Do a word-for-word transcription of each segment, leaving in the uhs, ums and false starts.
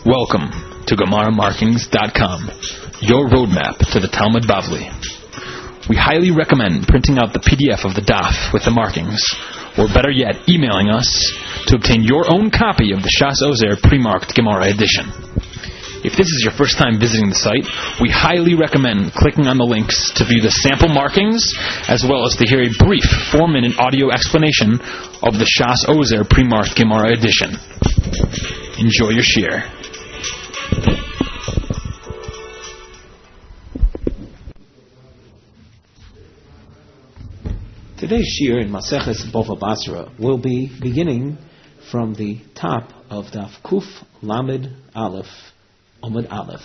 Welcome to Gemara Markings dot com, your roadmap to the Talmud Bavli. We highly recommend printing out the P D F of the daf with the markings, or better yet, emailing us to obtain your own copy of the Shas Ozer pre-marked Gemara edition. If this is your first time visiting the site, we highly recommend clicking on the links to view the sample markings, as well as to hear a brief four-minute audio explanation of the Shas Ozer pre-marked Gemara edition. Enjoy your shir. Today's shir in Maseches Bava Basra will be beginning from the top of Daf Kuf Lamed Aleph, Amud Aleph.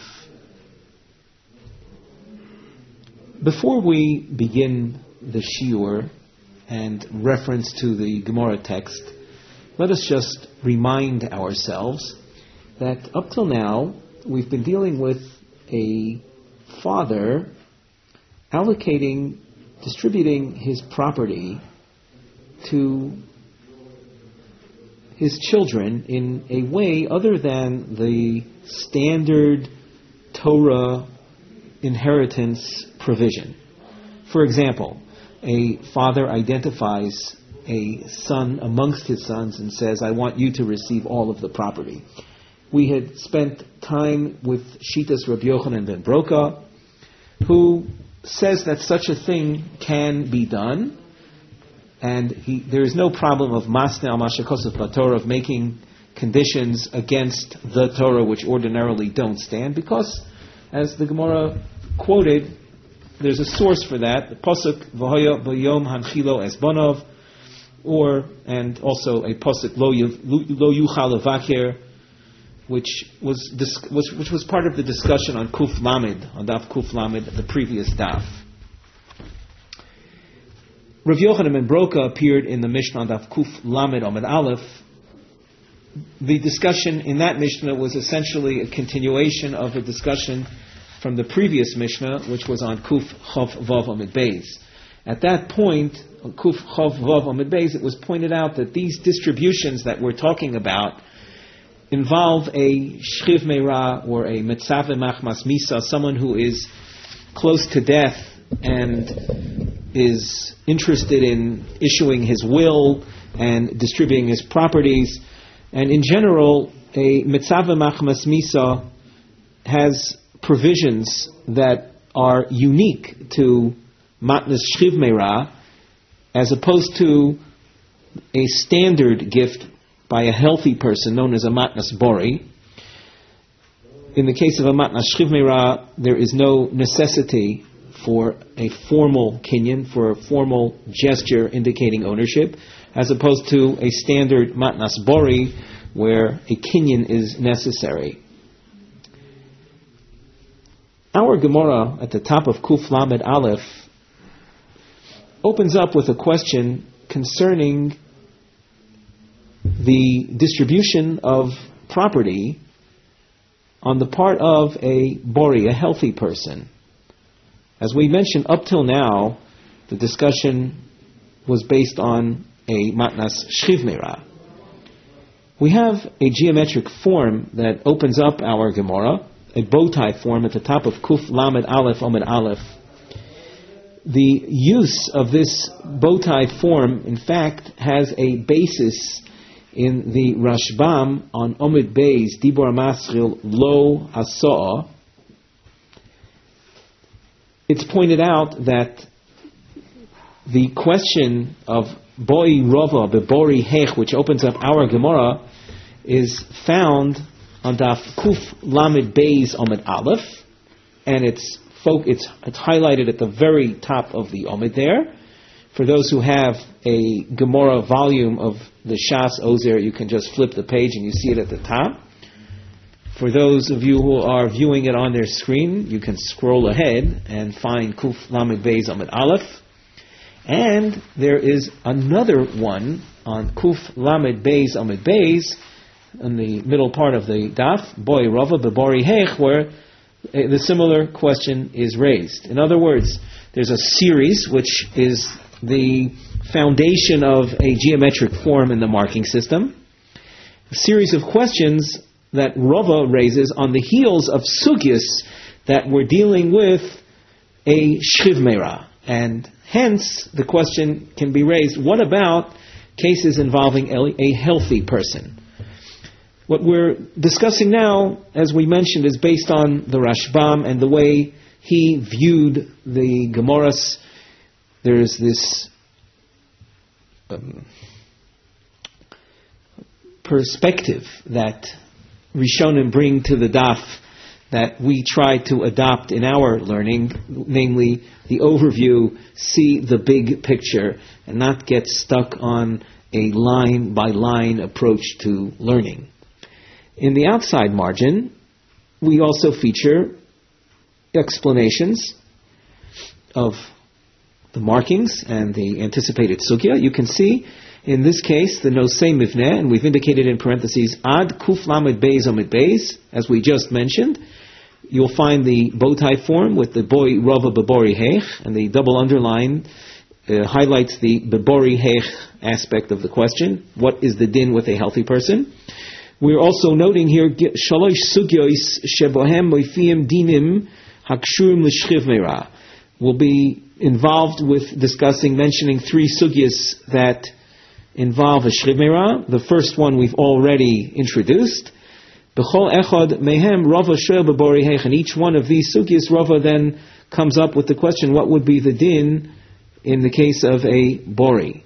Before we begin the shiur and reference to the Gemara text, let us just remind ourselves that up till now we've been dealing with a father allocating, distributing his property to his children in a way other than the standard Torah inheritance provision. For example, a father identifies a son amongst his sons and says, I want you to receive all of the property. We had spent time with Shitas Rabbi Yochanan ben Broka, who says that such a thing can be done, and he, there is no problem of masne al mashakosef b'Torah, of making conditions against the Torah which ordinarily don't stand, because, as the Gemara quoted, there's a source for that, the pasuk v'hoya b'yom hanchilo es bonov, or and also a pasuk lo yuchal levaker, which was was which was part of the discussion on Kuf Lamed, on Daf Kuf Lamed, the previous Daf. Rav Yochanan ben Broka appeared in the Mishnah on Daf Kuf Lamed Amud Aleph. The discussion in that Mishnah was essentially a continuation of a discussion from the previous Mishnah, which was on Kuf Chav Vav Amud Beis. At that point, on Kuf Chav Vav Amud Beis, it was pointed out that these distributions that we're talking about involve a shchiv meira or a mitzave machmas misa, someone who is close to death and is interested in issuing his will and distributing his properties. And in general, a mitzave machmas misa has provisions that are unique to matnas shchiv meira, as opposed to a standard gift by a healthy person known as a matnas bori. In the case of a matnas shchiv meira, there is no necessity for a formal kinyan, for a formal gesture indicating ownership, as opposed to a standard matnas bori, where a kinyan is necessary. Our Gemara at the top of Kuf Lamed Aleph opens up with a question concerning the distribution of property on the part of a bori, a healthy person. As we mentioned, up till now, the discussion was based on a matnas shchiv meira. We have a geometric form that opens up our Gemara, a bow tie form at the top of Kuf Lamed Aleph Amud Aleph. The use of this bow tie form, in fact, has a basis in the Rashbam on Omid Beis, Dibor Maschil Lo Hasoah. It's pointed out that the question of Boi Rova Bebori Hech, which opens up our Gemara, is found on Daf Kuf Lamed Beis Omid Aleph, and it's, folk, it's it's highlighted at the very top of the Omid there. For those who have a Gemara volume of the Shas Ozer, you can just flip the page and you see it at the top. For those of you who are viewing it on their screen, you can scroll ahead and find Kuf Lamed Beis Amud Aleph. And there is another one on Kuf Lamed Beis Amud Beis, in the middle part of the Daf, Boi Rava Bebori Hech, where the similar question is raised. In other words, there's a series which is the foundation of a geometric form in the marking system. A series of questions that Rava raises on the heels of sugyas that we're dealing with a shchiv meira. And hence, the question can be raised, what about cases involving a healthy person? What we're discussing now, as we mentioned, is based on the Rashbam and the way he viewed the Gemaras. There's this um, perspective that Rishonim bring to the daf that we try to adopt in our learning, namely the overview, see the big picture, and not get stuck on a line-by-line approach to learning. In the outside margin, we also feature explanations of the markings and the anticipated sugya. You can see, in this case, the nosei mivneh, and we've indicated in parentheses, ad kuf lamed beis omid beis, as we just mentioned. You'll find the bow tie form with the boy rava bebori hech, and the double underline uh, highlights the bebori hech aspect of the question. What is the din with a healthy person? We're also noting here shalosh sugyos shebohem moifim dinim hakshurim l'shchiv meira. We'll be involved with discussing, mentioning three sugyas that involve a shchiv meira. The first one we've already introduced. B'chol echad mehem Rava shoel bebori hech, and each one of these sugyas, Rava then comes up with the question: what would be the din in the case of a bori?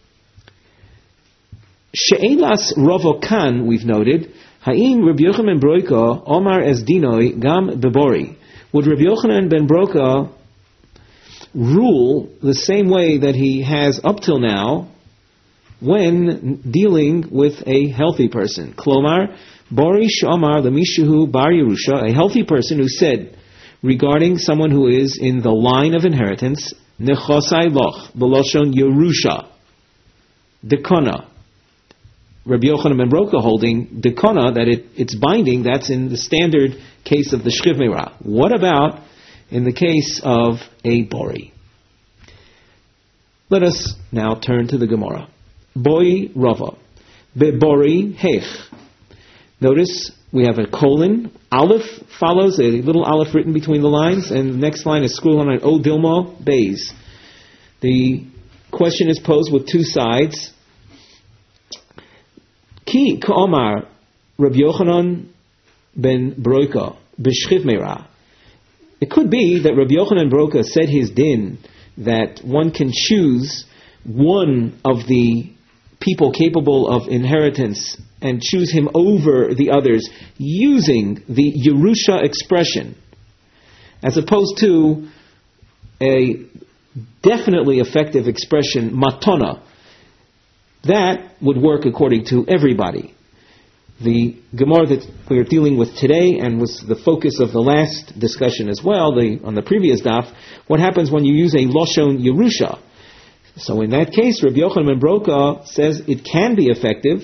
She'elas Rava kan, we've noted, ha'im Rabbi Yochanan ben Broka Omar es dinoi gam bebori. Would Rabbi Yochanan ben Broka rule the same way that he has up till now when dealing with a healthy person? Klomar, bori sh'omar l'mishuhu bar Yerusha, a healthy person who said regarding someone who is in the line of inheritance, nechosai loch, b'loshon Yerusha, dekona. Rabbi Yochanan ben Broka holding dekona, that it, it's binding, that's in the standard case of the shchiv meira. What about in the case of a bori? Let us now turn to the Gemara. Boi Rava. Bebori hech. Notice we have a colon. Aleph follows, a little aleph written between the lines, and the next line is scroll on O Dilma Beis. The question is posed with two sides. Ki ka'omar Rabbi Yochanan ben Broka b'shchiv meira. It could be that Rabbi Yochanan ben Broka said his din that one can choose one of the people capable of inheritance and choose him over the others using the Yerusha expression, as opposed to a definitely effective expression, matona. That would work according to everybody. The Gemara that we are dealing with today, and was the focus of the last discussion as well, the, on the previous daf, what happens when you use a Loshon Yerusha? So in that case, Rabbi Yochanan ben Broka says it can be effective,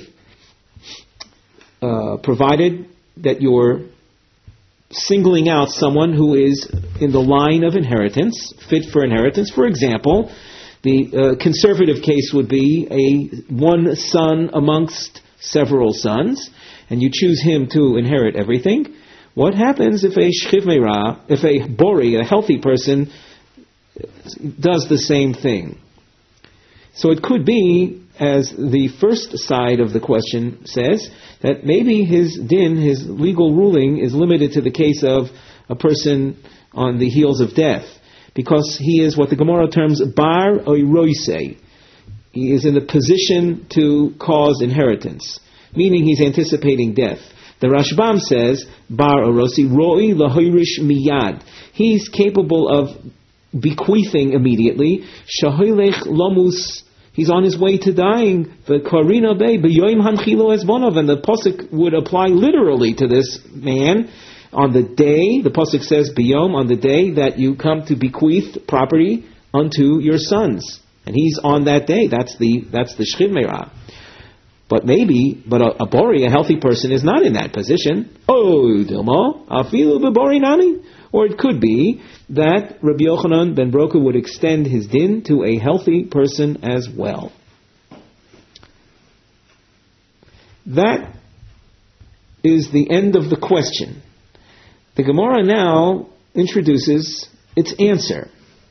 uh, provided that you're singling out someone who is in the line of inheritance, fit for inheritance. For example, the uh, conservative case would be a one son amongst several sons, and you choose him to inherit everything. What happens if a shchiv meira, if a bori, a healthy person, does the same thing? So it could be, as the first side of the question says, that maybe his din, his legal ruling, is limited to the case of a person on the heels of death, because he is what the Gemara terms bar oiroisei. He is in the position to cause inheritance, meaning he's anticipating death. The Rashbam says, bar orosi roi lahoirish miyad. He's capable of bequeathing immediately. Shahoilech lomus. He's on his way to dying. The Karina Bey b'yoim hanchilo esvonov, and the pasuk would apply literally to this man. On the day, the pasuk says b'yom, on the day that you come to bequeath property unto your sons, and he's on that day. That's the that's the shchiv meira. But maybe, but a, a bori, a healthy person, is not in that position. Oh, Dilma, afilu b'bori nani. Or it could be that Rabbi Yochanan ben Broka would extend his din to a healthy person as well. That is the end of the question. The Gemara now introduces its answer.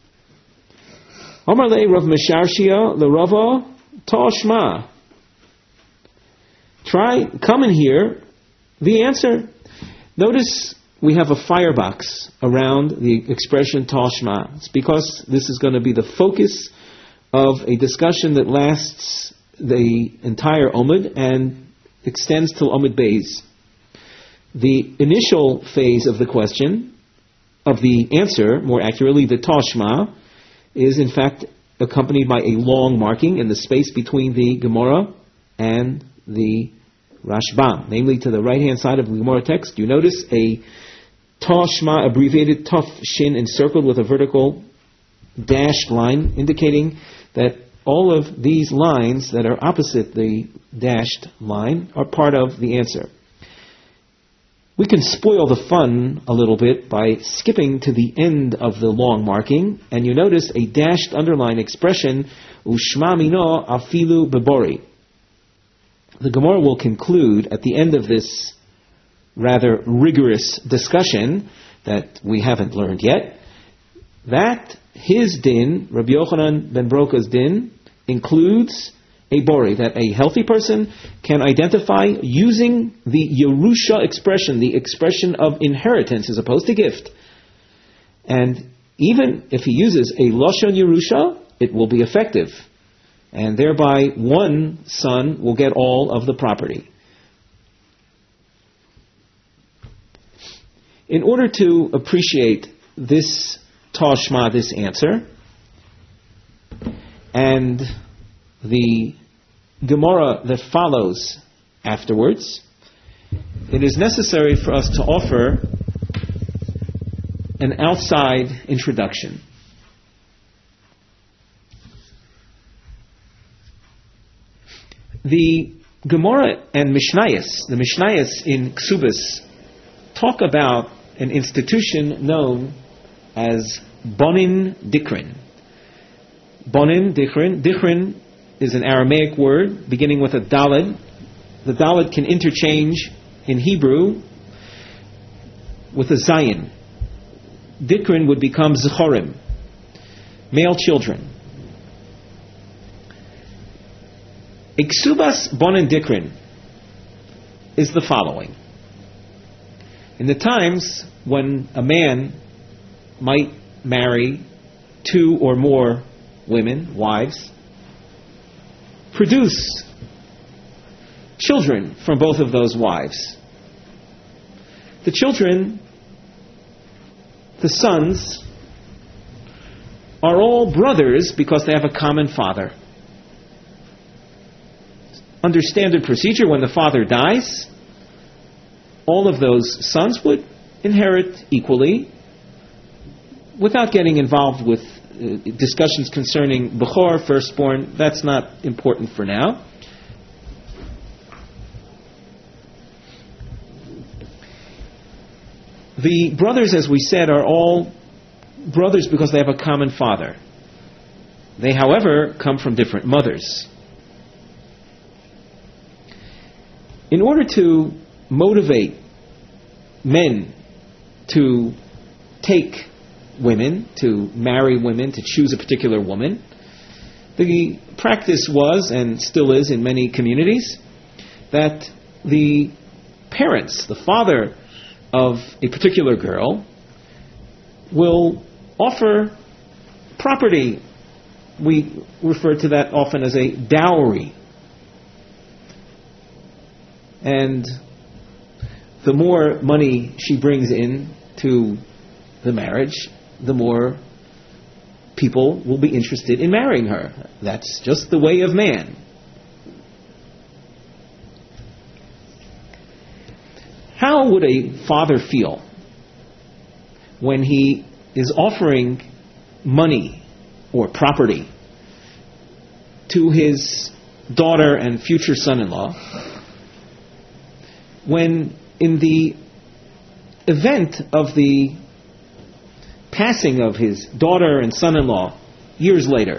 Amar le Rav Mesharshia the Rava Toshma. Try, come and hear the answer. Notice we have a firebox around the expression Toshma. It's because this is going to be the focus of a discussion that lasts the entire Omid and extends till Omid Beis. The initial phase of the question, of the answer, more accurately, the Toshma, is in fact accompanied by a long marking in the space between the Gemara and the Rashbam. Namely, to the right-hand side of the Gemara text, you notice a Toshma, abbreviated Tov Shin, encircled with a vertical dashed line, indicating that all of these lines that are opposite the dashed line are part of the answer. We can spoil the fun a little bit by skipping to the end of the long marking, and you notice a dashed underline expression, Ushma mino afilu bebori. The Gemara will conclude at the end of this rather rigorous discussion that we haven't learned yet, that his din, Rabbi Yochanan ben Broka's din, includes a bori, that a healthy person can identify using the Yerusha expression, the expression of inheritance as opposed to gift. And even if he uses a Lashon Yerusha, it will be effective. And thereby one son will get all of the property. In order to appreciate this Toshma, this answer, and the Gemara that follows afterwards, it is necessary for us to offer an outside introduction. The Gemara and Mishnayos, the Mishnayos in Ksubas, talk about an institution known as Bonin Dikrin. Bonin Dikrin. Dikrin is an Aramaic word beginning with a Daled. The Daled can interchange in Hebrew with a Zayin. Dikrin would become Zechorim, male children. Iksubas Bonin Dikrin is the following. In the times when a man might marry two or more women, wives, produce children from both of those wives. The children, the sons, are all brothers because they have a common father. Under standard procedure, when the father dies, all of those sons would inherit equally without getting involved with uh, discussions concerning Bechor, firstborn. That's not important for now. The brothers, as we said, are all brothers because they have a common father. They, however, come from different mothers. In order to motivate men to take women, to marry women, to choose a particular woman, the practice was, and still is in many communities, that the parents, the father of a particular girl, will offer property. We refer to that often as a dowry. And the more money she brings in to the marriage, the more people will be interested in marrying her. That's just the way of man. How would a father feel when he is offering money or property to his daughter and future son-in-law, when in the event of the passing of his daughter and son-in-law years later,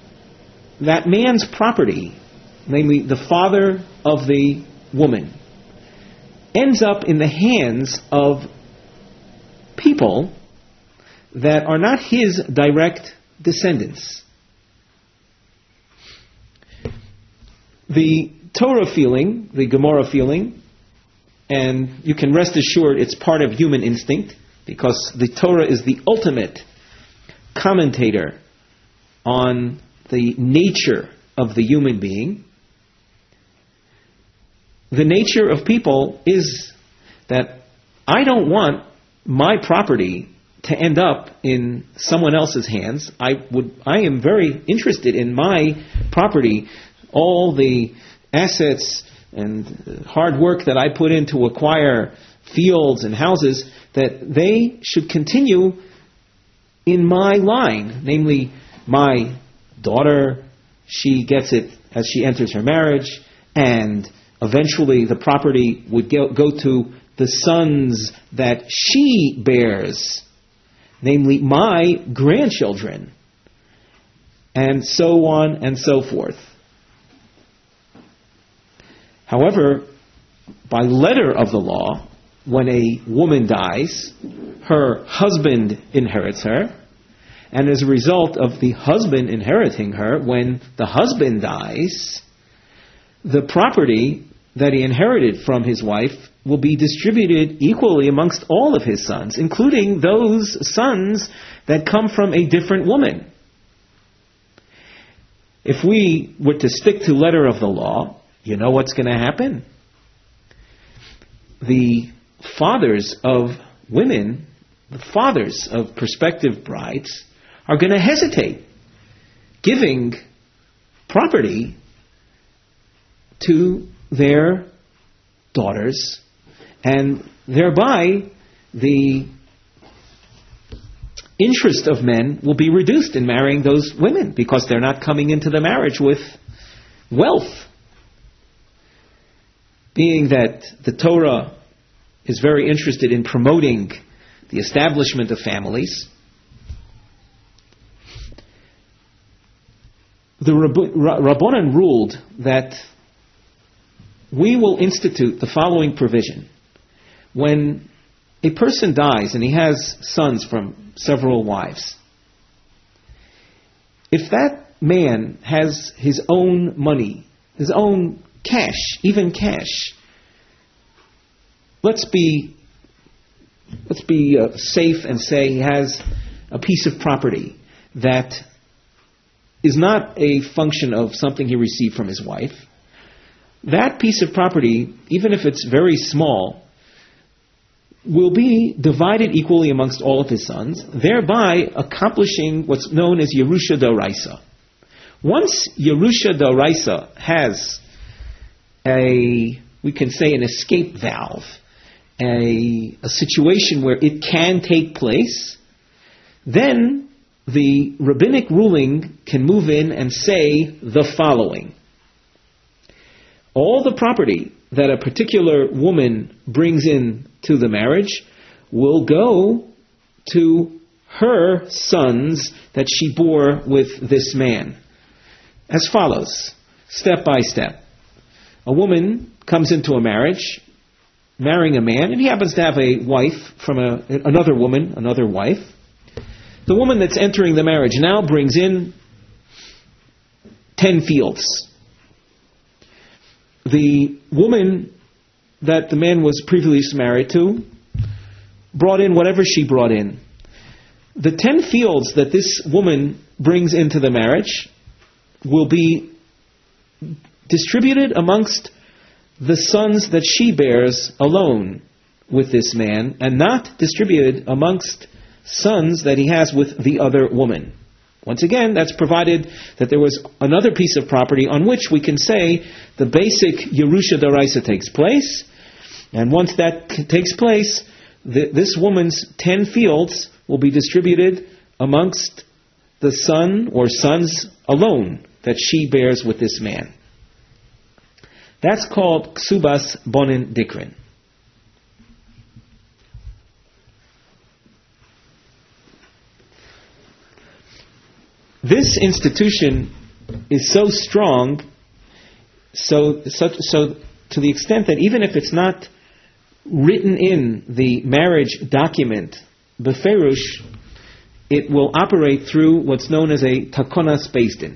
that man's property, namely the father of the woman, ends up in the hands of people that are not his direct descendants. The Torah feeling, the Gemara feeling, and you can rest assured it's part of human instinct, because the Torah is the ultimate commentator on the nature of the human being. The nature of people is that I don't want my property to end up in someone else's hands. I would. I am very interested in my property, all the assets and hard work that I put in to acquire fields and houses, that they should continue in my line, namely my daughter. She gets it as she enters her marriage, and eventually the property would go, go to the sons that she bears, namely my grandchildren, and so on and so forth. However, by letter of the law, when a woman dies, her husband inherits her, and as a result of the husband inheriting her, when the husband dies, the property that he inherited from his wife will be distributed equally amongst all of his sons, including those sons that come from a different woman. If we were to stick to letter of the law, you know what's going to happen? The fathers of women, the fathers of prospective brides, are going to hesitate giving property to their daughters, and thereby the interest of men will be reduced in marrying those women, because they're not coming into the marriage with wealth. Being that the Torah is very interested in promoting the establishment of families, the Rabbanan ruled that we will institute the following provision. When a person dies and he has sons from several wives, if that man has his own money, his own cash, even cash, let's be let's be uh, safe and say he has a piece of property that is not a function of something he received from his wife. That piece of property, even if it's very small, will be divided equally amongst all of his sons, thereby accomplishing what's known as Yerusha D'Oraisa. Once Yerusha D'Oraisa has a, we can say, an escape valve, a, a situation where it can take place, then the rabbinic ruling can move in and say the following. All the property that a particular woman brings in to the marriage will go to her sons that she bore with this man. As follows, step by step. A woman comes into a marriage, marrying a man, and he happens to have a wife from a, another woman, another wife. The woman that's entering the marriage now brings in ten fields. The woman that the man was previously married to brought in whatever she brought in. The ten fields that this woman brings into the marriage will be distributed amongst the sons that she bears alone with this man, and not distributed amongst sons that he has with the other woman. Once again, that's provided that there was another piece of property on which we can say the basic Yerusha D'Oraisa takes place, and once that c- takes place, th- this woman's ten fields will be distributed amongst the son or sons alone that she bears with this man. That's called Ksubas Bonin Dikrin. This institution is so strong, so, so, so to the extent that even if it's not written in the marriage document, beferush, it will operate through what's known as a takonas beis din.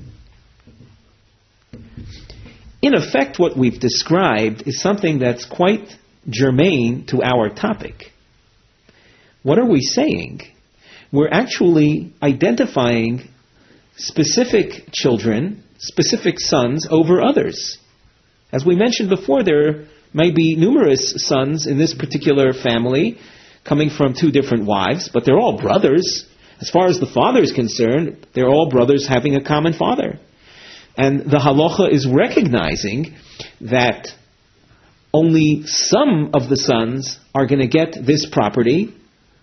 In effect, what we've described is something that's quite germane to our topic. What are we saying? We're actually identifying specific children, specific sons over others. As we mentioned before, there may be numerous sons in this particular family coming from two different wives, but they're all brothers. As far as the father is concerned, they're all brothers having a common father. And the halacha is recognizing that only some of the sons are going to get this property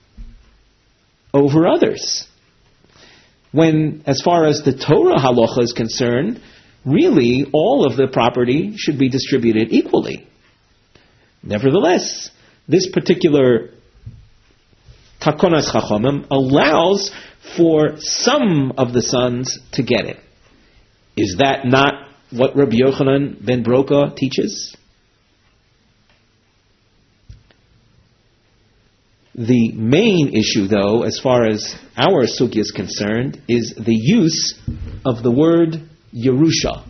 over others. When, as far as the Torah halacha is concerned, really all of the property should be distributed equally. Nevertheless, this particular takonas chachamim allows for some of the sons to get it. Is that not what Rabbi Yochanan ben Broka teaches? The main issue, though, as far as our sugya is concerned, is the use of the word Yerusha.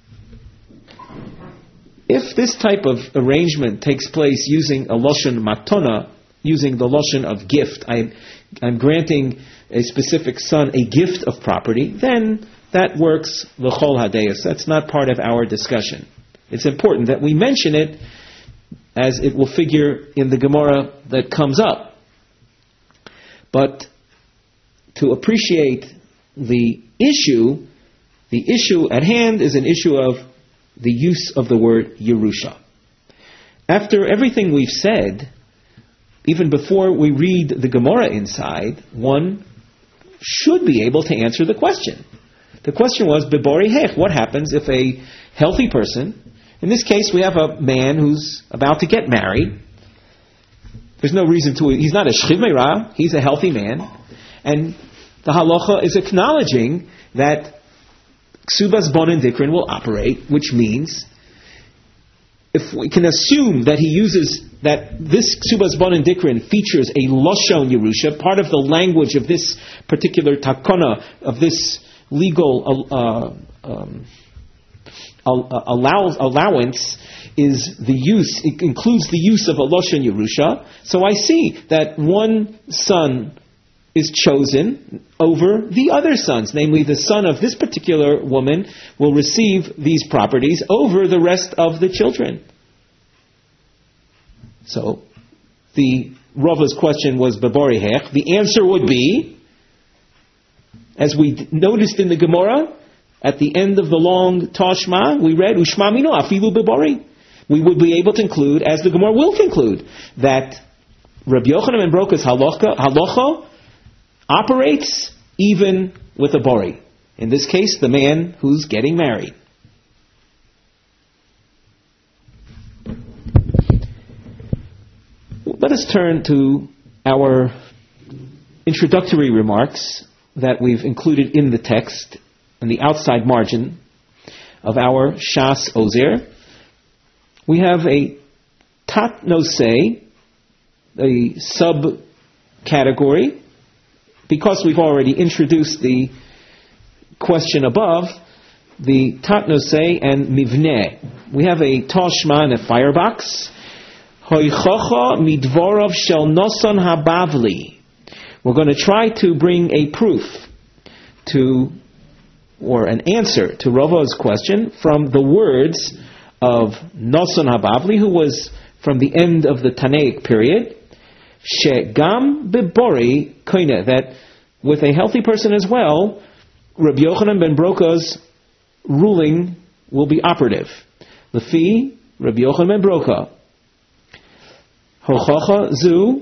If this type of arrangement takes place using a lashon matona, using the lashon of gift, I, I'm granting a specific son a gift of property, then that works l'chol hadeyos. That's not part of our discussion. It's important that we mention it as it will figure in the Gemara that comes up. But to appreciate the issue, the issue at hand is an issue of the use of the word Yerusha. After everything we've said, even before we read the Gemara inside, one should be able to answer the question. The question was, Bibori Hech, what happens if a healthy person, in this case we have a man who's about to get married, there's no reason to, he's not a shchiv meirah, he's a healthy man, and the halacha is acknowledging that ksubas bonin dikrin will operate, which means if we can assume that he uses, that this ksubas bonin dikrin features a lashon Yerusha, part of the language of this particular takona, of this legal uh, um, allow, allowance, is the use, it includes the use of a lashon Yerusha. So I see that one son is chosen over the other sons, namely the son of this particular woman will receive these properties over the rest of the children. So the Rava's question was Bibori Hech. The answer would be, as we noticed in the Gemara, at the end of the long Tashma, we read, Ushma mino afilu Bibori. We would be able to conclude, as the Gemara will conclude, that Rabbi Yochanan ben Broka's halacha, halacha operates even with a bori. In this case, the man who's getting married. Let us turn to our introductory remarks that we've included in the text, in the outside margin of our Shas Ozer. We have a Tat Nosei, a subcategory, because we've already introduced the question above, the Tat Nosei and Mivneh. We have a Tashma and a firebox. Hoichocha midvorov shel noson habavli. We're going to try to bring a proof to, or an answer to Rava's question from the words of Noson Habavli, who was from the end of the Tanaic period, Shegam bibori koine, that with a healthy person as well, Rabbi Yochanan ben Broka's ruling will be operative. Lefi Rabbi Yochanan ben Broka, Hochacha zu.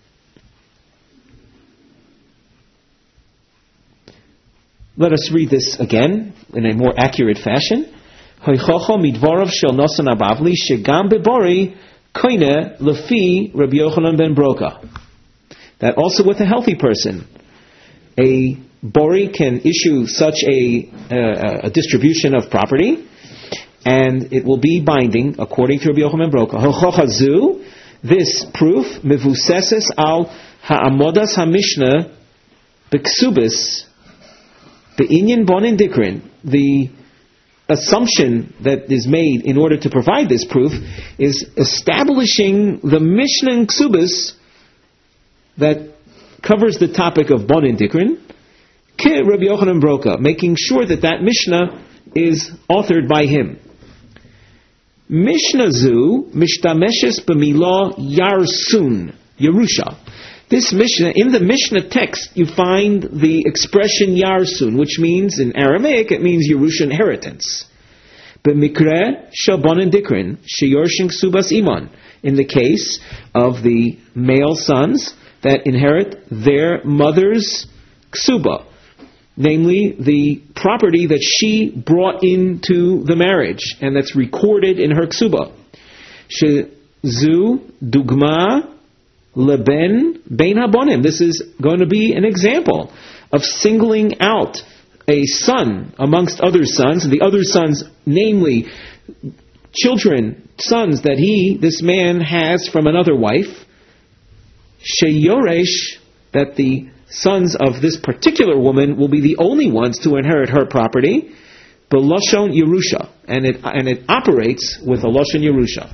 Let us read this again in a more accurate fashion. Hoichocho midvorov shel noson abavli shegam bebori koine lefi Rabbi Yochanan ben Broka. That also with a healthy person, a bori can issue such a, uh, a distribution of property, and it will be binding according to Rabbi Yochanan ben Broka. Hochocha zu This proof, mevuseses al ha'amodas ha'mishnah b'ksubis be'inyan bonin dikrin. The assumption that is made in order to provide this proof is establishing the Mishnah in Ksubis that covers the topic of bonin dikrin, ke Rabbi Yochanan Broka, making sure that that Mishnah is authored by him. Mishnah zu mishtameshes b'milah yarsun, Yerusha. This Mishnah, in the Mishnah text, you find the expression yarsun, which means, in Aramaic, it means Yerusha inheritance. B'mikre shabonin dikrin, sheyorshin ksubas iman. In the case of the male sons that inherit their mother's ksuba, namely the property that she brought into the marriage and that's recorded in her ksuba. Shezu dugma leben bein habonim. This is going to be an example of singling out a son amongst other sons, and the other sons, namely children, sons that he, this man, has from another wife. Sheyoresh, that the sons of this particular woman will be the only ones to inherit her property, b'loshon Yerusha, and it and it operates with a loshon Yerusha.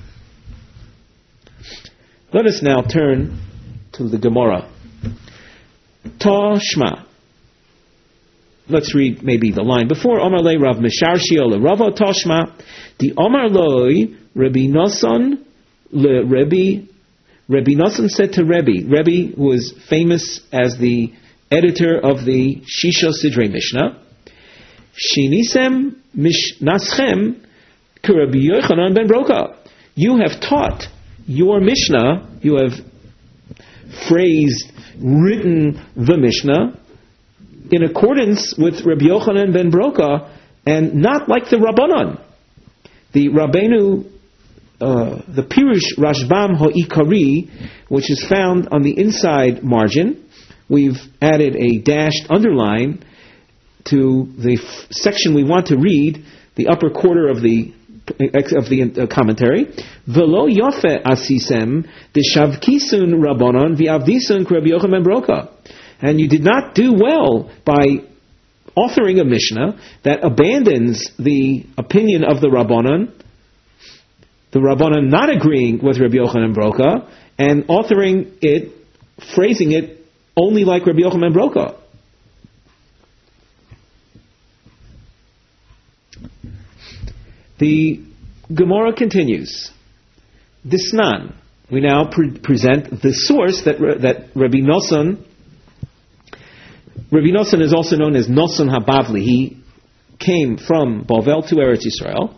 Let us now turn to the Gemara. Toshma. Let's read maybe the line before. Omar le Rav Misharshio le Ravo Toshma. The Omar loi Rabbi Nosson le Rabbi. Rabbi Nosson said to Rebbe, Rebbe was famous as the editor of the Shisha Sidrei Mishnah. Shinisem Mishnaschem Rabbi Yochanan ben Broka. You have taught your Mishnah, you have phrased, written the Mishnah in accordance with Rabbi Yochanan ben Broka and not like the Rabbanon. The Rabbeinu, uh, the Pirush Rashbam Ho'ikari, which is found on the inside margin, we've added a dashed underline to the f- section we want to read, the upper quarter of the of the uh, commentary. Velo yofe asisem deshavkisun rabbanon v'avdisun Rabbi Yochanan ben Broka. And you did not do well by authoring a Mishnah that abandons the opinion of the Rabbanon, the Rabbanon not agreeing with Rabbi Yochanan ben Broka, and authoring it, phrasing it only like Rabbi Yochanan ben Broka. The Gemara continues. Disnan. We now pre- present the source that that Rabbi Nosson. Rabbi Nosson is also known as Nosson HaBavli. He came from Bavel to Eretz Yisrael.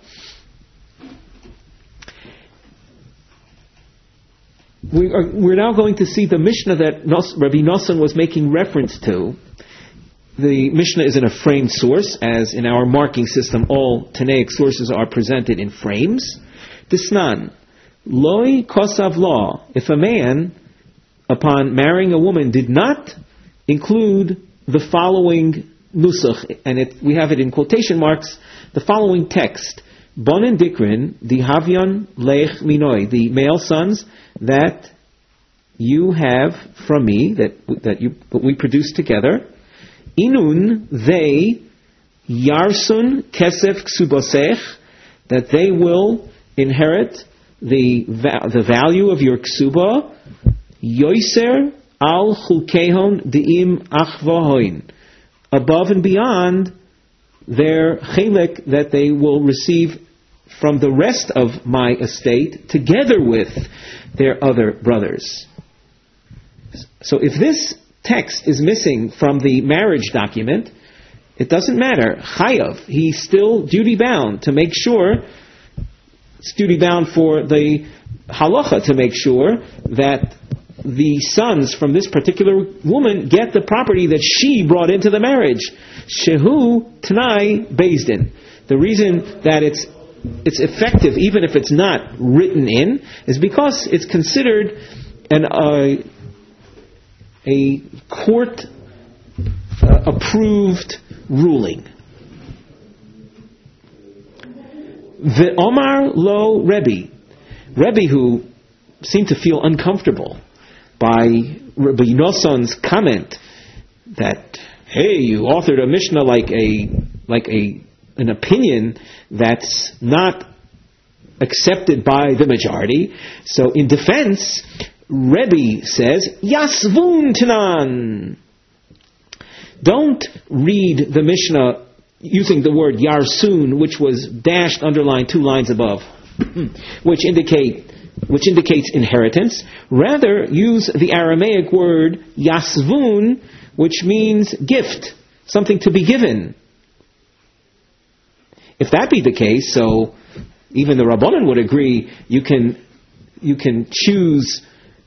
We are, we're now going to see the Mishnah that Nos, Rabbi Nosson was making reference to. The Mishnah is in a framed source, as in our marking system, all Tanaic sources are presented in frames. Disnan, loi kosav law. If a man, upon marrying a woman, did not include the following nusach, and it, we have it in quotation marks, the following text: Bonin dikrin, the havyon leich minoi, the male sons that you have from me, that that you that we produce together. Inun, they, yarsun kesef ksubosech, that they will inherit the va- the value of your ksuba, yoiser al chukehon deim achvahoin, above and beyond their chelek that they will receive from the rest of my estate, together with their other brothers. So if this text is missing from the marriage document, it doesn't matter. Chayav, he's still duty bound to make sure, it's duty bound for the halacha to make sure that the sons from this particular woman get the property that she brought into the marriage. Shehu Tanai Bezdin. The reason that it's it's effective, even if it's not written in, is because it's considered an uh, a court uh, approved ruling. The Omar Lo Rebbe, Rebbe who seemed to feel uncomfortable by Rabbi Nosson's comment that, hey, you authored a Mishnah like a like a an opinion that's not accepted by the majority. So in defense, Rebbe says, Yasvun Tanan. Don't read the Mishnah using the word Yarsun, which was dashed, underlined two lines above, which indicate which indicates inheritance. Rather, use the Aramaic word Yasvun, which means gift, something to be given. If that be the case, so even the Rabbanan would agree, you can you can choose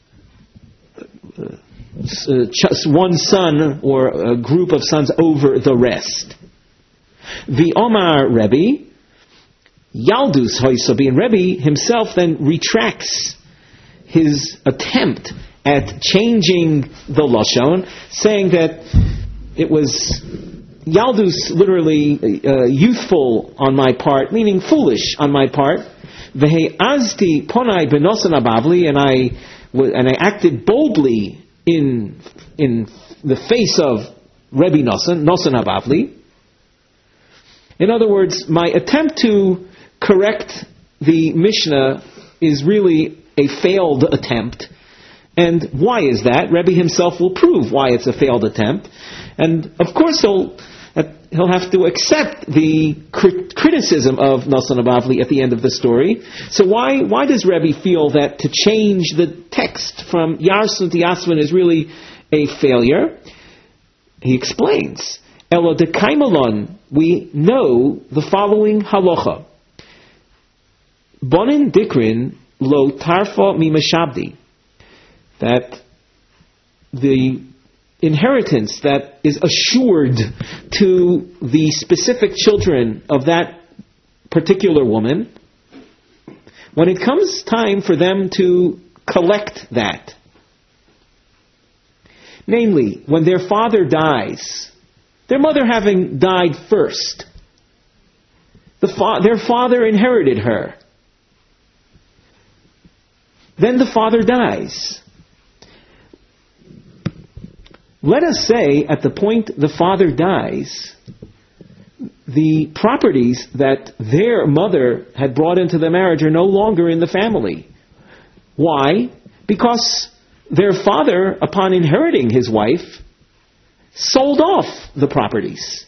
uh, one son or a group of sons over the rest. The Omar Rebbe, Yaldus Hoysabi, and Rebbe himself then retracts his attempt at changing the Lashon, saying that it was Yaldus, literally uh, youthful on my part, meaning foolish on my part. Vehe azti ponai benosan abavli, and I and I acted boldly in in the face of Rebbe Nosson, Nosson Abavli. In other words, my attempt to correct the Mishnah is really a failed attempt. And why is that? Rebbe himself will prove why it's a failed attempt. And of course he'll he'll have to accept the crit- criticism of Nosson Abavli at the end of the story. So why why does Rebbe feel that to change the text from Yarsun to Yasvun is really a failure? He explains, Elo de Kaimalon, we know the following halacha. Bonin dikrin lo tarfa mi mashabdi. That the inheritance that is assured to the specific children of that particular woman, when it comes time for them to collect that, namely, when their father dies, their mother having died first, the fa- their father inherited her, then the father dies. Let us say, at the point the father dies, the properties that their mother had brought into the marriage are no longer in the family. Why? Because their father, upon inheriting his wife, sold off the properties.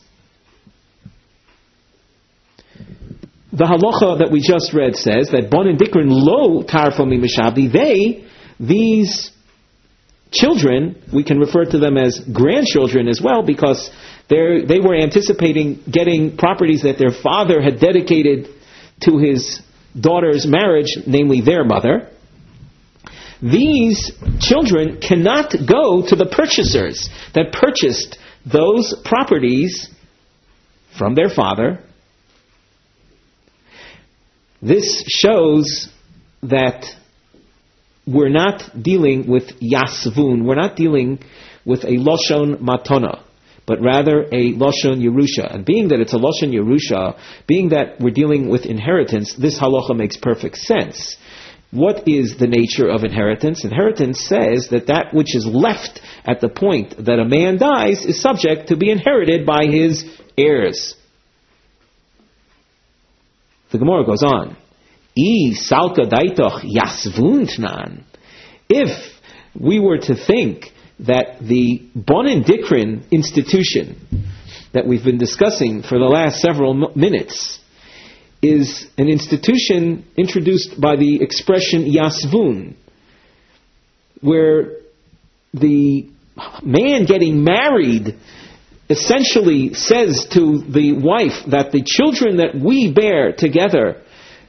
The halacha that we just read says that Bon and Dikrin lo tarfo mi mishabdi, they, these children, we can refer to them as grandchildren as well, because they they were anticipating getting properties that their father had dedicated to his daughter's marriage, namely their mother. These children cannot go to the purchasers that purchased those properties from their father. This shows that we're not dealing with Yasvun, we're not dealing with a Loshon Matona, but rather a Loshon Yerusha. And being that it's a Loshon Yerusha, being that we're dealing with inheritance, this halacha makes perfect sense. What is the nature of inheritance? Inheritance says that that which is left at the point that a man dies is subject to be inherited by his heirs. The Gemara goes on. I salka daitoch yasvuntnan. If we were to think that the Bonin Dikrin institution that we've been discussing for the last several minutes is an institution introduced by the expression Yasvun, where the man getting married essentially says to the wife that the children that we bear together,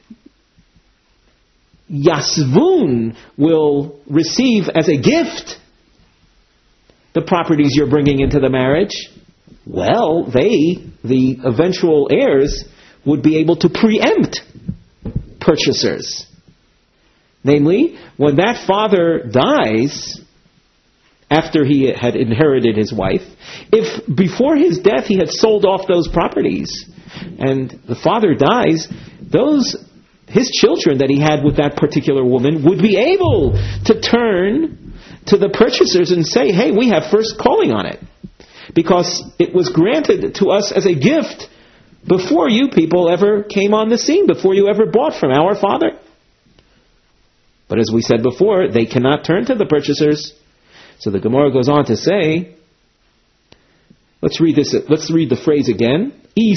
Yasvun will receive as a gift the properties you're bringing into the marriage. Well, they, the eventual heirs, would be able to preempt purchasers. Namely, when that father dies, after he had inherited his wife, if before his death he had sold off those properties, and the father dies, those his children that he had with that particular woman would be able to turn to the purchasers and say, hey, we have first calling on it, because it was granted to us as a gift before you people ever came on the scene, before you ever bought from our father. But as we said before, they cannot turn to the purchasers. So the Gemara goes on to say, let's read this, let's read the phrase again.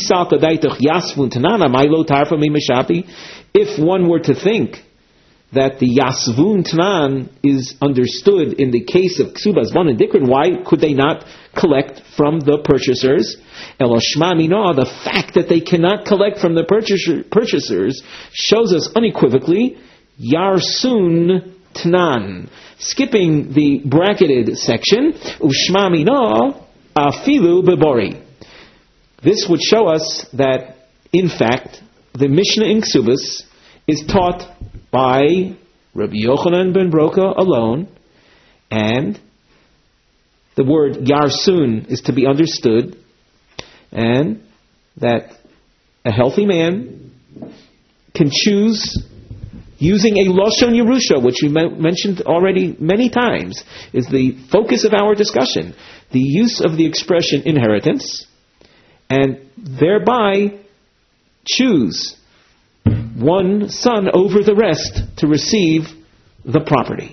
If one were to think that the Yasvun Tanan is understood in the case of Ksubas Von and Dikrin, why could they not collect from the purchasers? Eloshma Mina, the fact that they cannot collect from the purchaser, purchasers shows us unequivocally Yarsun Tanan. Skipping the bracketed section, Ushma Mina Afilu Bebori. This would show us that, in fact, the Mishnah in Ksubas is taught by Rabbi Yochanan ben Broka alone, and the word Yarsun is to be understood, and that a healthy man can choose using a Lashon Yerusha, which we mentioned already many times, is the focus of our discussion, the use of the expression inheritance, and thereby choose one son over the rest to receive the property.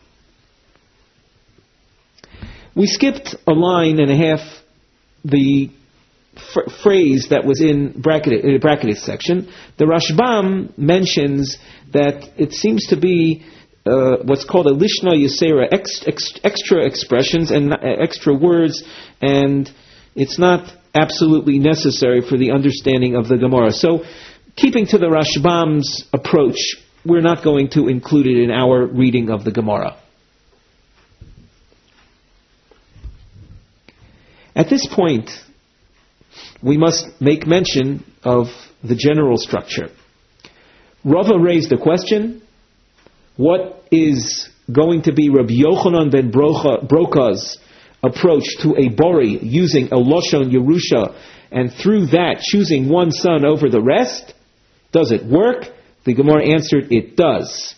We skipped a line and a half, the f- phrase that was in bracketed, in the bracketed section. The Rashbam mentions that it seems to be uh, what's called a Lishna Yisera, ex, ex, extra expressions and uh, extra words, and it's not absolutely necessary for the understanding of the Gemara. So, keeping to the Rashbam's approach, we're not going to include it in our reading of the Gemara. At this point, we must make mention of the general structure. Rava raised the question, what is going to be Rabbi Yochanan ben Brocha, Broka's approach to a bori using a Lashon Yerusha, and through that choosing one son over the rest? Does it work? The Gemara answered, it does.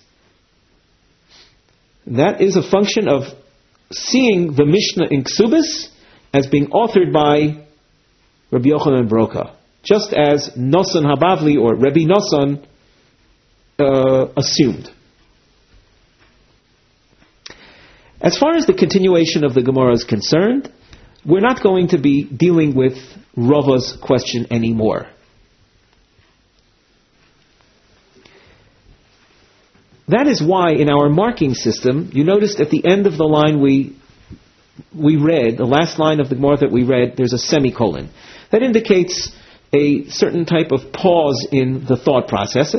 That is a function of seeing the Mishnah in Ksubas as being authored by Rabbi Yochanan Broka, just as Nosson Habavli or Rabbi Nosson uh, assumed. As far as the continuation of the Gemara is concerned, we're not going to be dealing with Rava's question anymore. That is why in our marking system, you noticed at the end of the line we we read, the last line of the Gemara that we read, there's a semicolon. That indicates a certain type of pause in the thought process.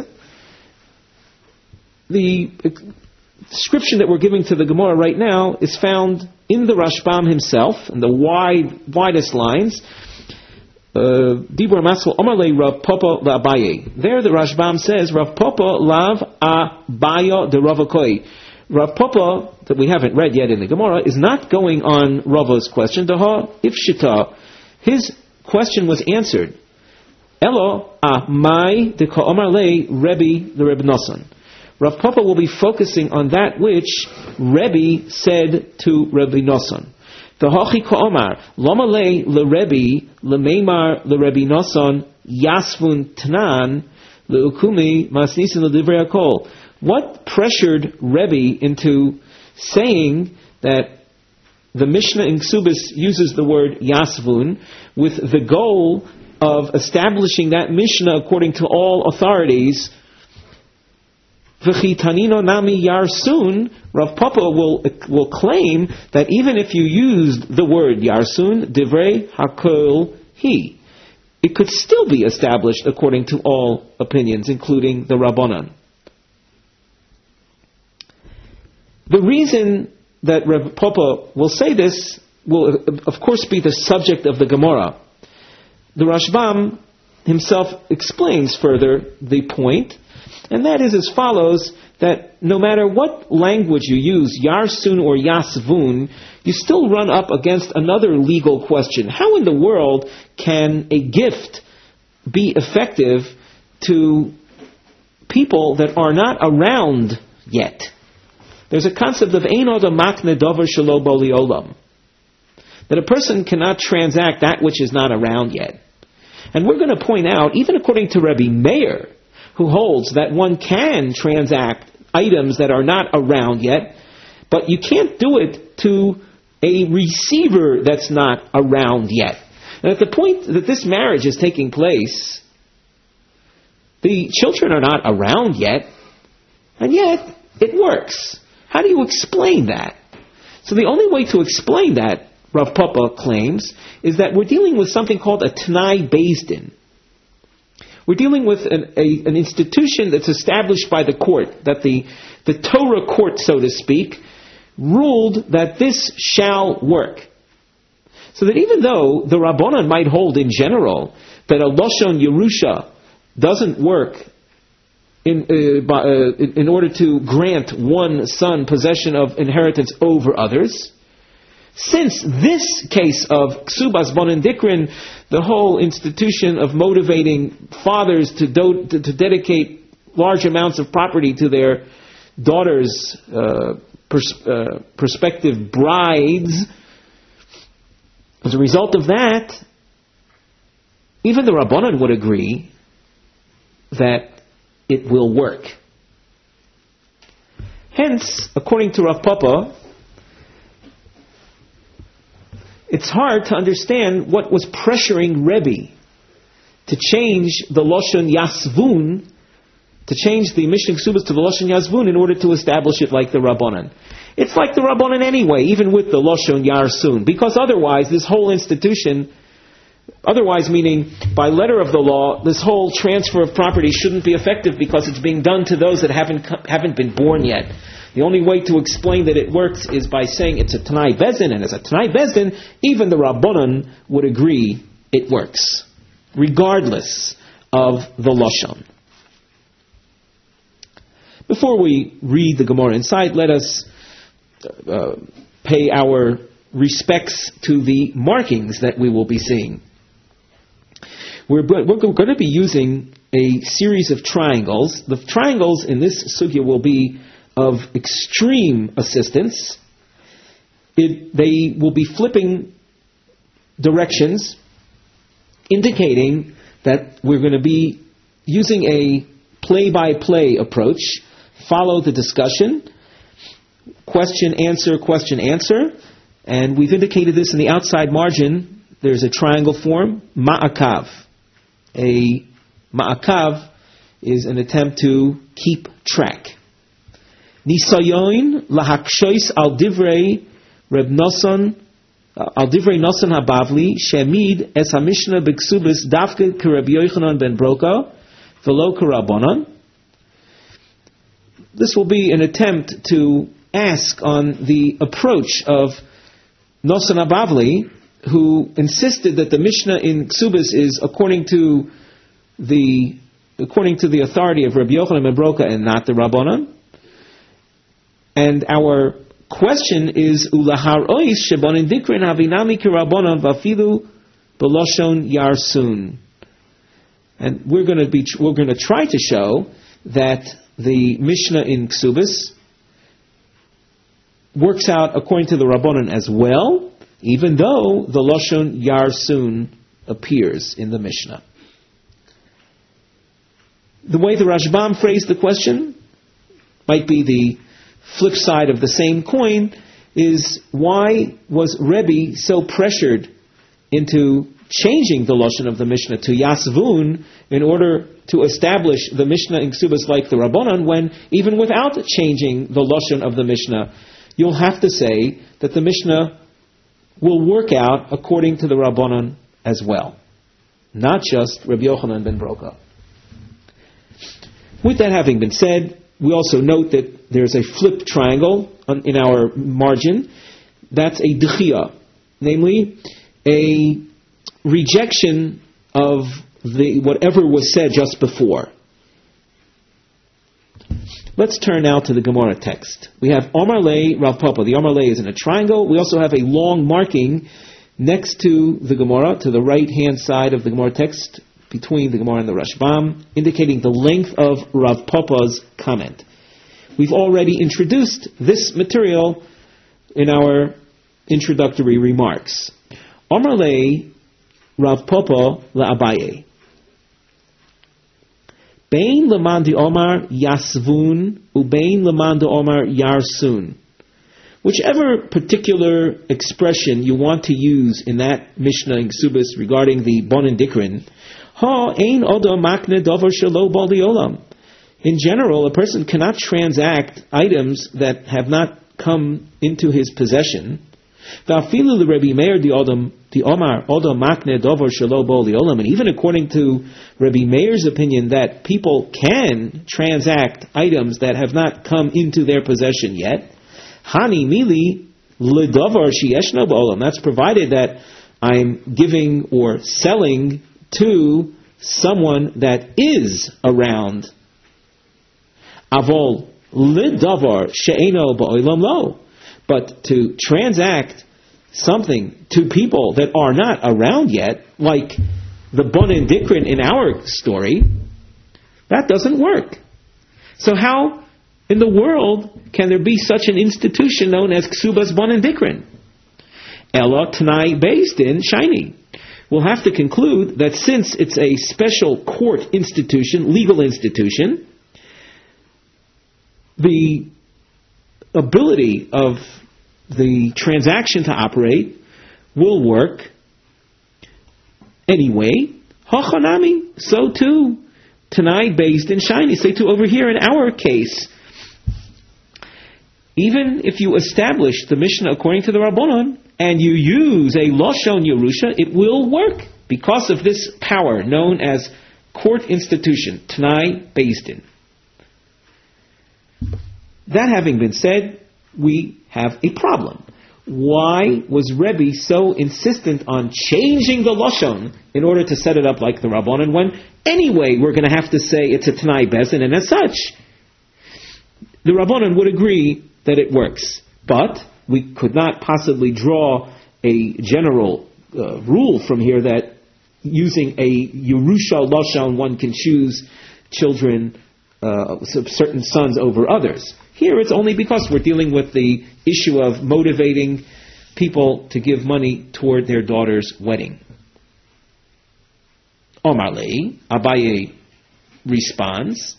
The description that we're giving to the Gemara right now is found in the Rashbam himself, in the wide, widest lines. Dibur Masel Omarle Rav Papa la Abaye. There the Rashbam says, Rav Papa lav Abaya de Ravakoi. Rav Papa, that we haven't read yet in the Gemara, is not going on Rava's question. Daha Ifshita. His question was answered. Elo Amai de Ka'omarle Rebbe the Rebbe Nosson. Rav Papa will be focusing on that which Rebbe said to Rebbe Nosson. The Hachi Ka'omar Lama le Rebbe lemeimar le Rebbe Nosson Yasvun Tanan leukumi masnisin ledivrei hakol. What pressured Rebbe into saying that the Mishnah in Ksubis uses the word Yasvun with the goal of establishing that Mishnah according to all authorities? V'chitanino nami yarsun, Rav Papa will will claim that even if you used the word yarsun, divrei hakol hi, it could still be established according to all opinions, including the Rabbanan. The reason that Rav Papa will say this will, of course, be the subject of the Gemara. The Rashbam himself explains further the point, and that is as follows, that no matter what language you use, Yarsun or Yasvun, you still run up against another legal question. How in the world can a gift be effective to people that are not around yet. There's a concept of ein adam makne davar shelo bo liolam, that a person cannot transact that which is not around yet. And we're going to point out, even according to Rebbe Meir, who holds that one can transact items that are not around yet, but you can't do it to a receiver that's not around yet. And at the point that this marriage is taking place, the children are not around yet, and yet it works. How do you explain that? So the only way to explain that, Rav Papa claims, is that we're dealing with something called a Tanai Beis Din. We're dealing with an, a, an institution that's established by the court, that the, the Torah court, so to speak, ruled that this shall work. So that even though the Rabbanan might hold in general that a Lashon Yerusha doesn't work in, uh, by, uh, in order to grant one son possession of inheritance over others, since this case of Ksubas Bonin Dikrin, the whole institution of motivating fathers to, do, to, to dedicate large amounts of property to their daughters' uh, pers, uh, prospective brides, as a result of that, even the Rabbanan would agree that it will work. Hence, according to Rav Papa, it's hard to understand what was pressuring Rebbe to change the Lashon Yasvun, to change the Mishnah Ksubas to the Lashon Yasvun in order to establish it like the Rabbanan. It's like the Rabbanan anyway, even with the Lashon Yarsun, because otherwise this whole institution, otherwise meaning by letter of the law, this whole transfer of property shouldn't be effective because it's being done to those that haven't haven't been born yet. The only way to explain that it works is by saying it's a Tanai Beis Din, and as a Tanai Beis Din, even the Rabbanan would agree it works, regardless of the Lashon. Before we read the Gemara inside, let us uh, pay our respects to the markings that we will be seeing. We're, we're going to be using a series of triangles. The triangles in this sugya will be of extreme assistance. It, they will be flipping directions, indicating that we're going to be using a play-by-play approach. Follow the discussion, question, answer, question, answer. And we've indicated this in the outside margin. There's a triangle form, ma'akav. A ma'akav is an attempt to keep track. Nisayon lahakshois al divrei Reb Nosson al divrei Nosson habavli shemid es hamishna b'ksubis dafke k'Reb Yochanan ben Broka v'lo k'Rabbanan. This will be an attempt to ask on the approach of Nosson habavli, who insisted that the Mishnah in Ksubis is according to the according to the authority of Rabbi Yochanan ben Broka and not the Rabbanan. And our question is ulahar ois shebonin dikrin havinami kirabbanan vafilu beloshon yarsun. And we're going to be we're going to try to show that the Mishnah in Ksubis works out according to the Rabbanan as well, even though the Lashon Yarsun appears in the Mishnah. The way the Rashbam phrased the question might be the flip side of the same coin, is why was Rebbe so pressured into changing the Lashon of the Mishnah to Yasvun in order to establish the Mishnah in Ksubas like the Rabbanan, when even without changing the Lashon of the Mishnah, you'll have to say that the Mishnah will work out according to the Rabbanan as well, not just Rabbi Yochanan ben Broka. With that having been said, we also note that there's a flip triangle on, in our margin. That's a dechia, namely a rejection of the whatever was said just before. Let's turn now to the Gemara text. We have Omar Lei Rav Papa. The Omar Lei is in a triangle. We also have a long marking next to the Gemara, to the right-hand side of the Gemara text, between the Gemara and the Rashbam, indicating the length of Rav Papa's comment. We've already introduced this material in our introductory remarks. Omar le Rav Papa la Abaye. Bein leman de Omar yasvun, ubein leman de Omar yarsun. Whichever particular expression you want to use in that Mishnah in Ksubis regarding the Bon and Dikrin, ha ein odo makne dover shelo bal diolam. In general, a person cannot transact items that have not come into his possession. Va'afilu l'Rebbi Meir di odom di Omar odo makne dover shelo bal diolam. And even according to Rebbi Meir's opinion that people can transact items that have not come into their possession yet, Hani mili ledavar sheyeshno ba'olam. That's provided that I'm giving or selling to someone that is around. Avol ledavar she'eno ba'olam lo. But to transact something to people that are not around yet, like the Bon and Dikrin in our story, that doesn't work. So how in the world can there be such an institution known as Ksubas Bon and Dikrin? Ella Tanai based in Shiny. We'll have to conclude that since it's a special court institution, legal institution, the ability of the transaction to operate will work anyway. Hachanami, so too. Tanai based in Shiny. Say too over here in our case. Even if you establish the Mishnah according to the Rabbanon and you use a Lashon Yerusha, it will work because of this power known as court institution, Tanai based in. That having been said, we have a problem. Why was Rebbe so insistent on changing the Lashon in order to set it up like the Rabbanon when anyway we're going to have to say it's a Tanai Bezin, and as such, the Rabbanon would agree that it works. But we could not possibly draw a general uh, rule from here that using a Yerusha Lashon one can choose children, uh, certain sons over others. Here it's only because we're dealing with the issue of motivating people to give money toward their daughter's wedding. Omar Lei, Abaye responds.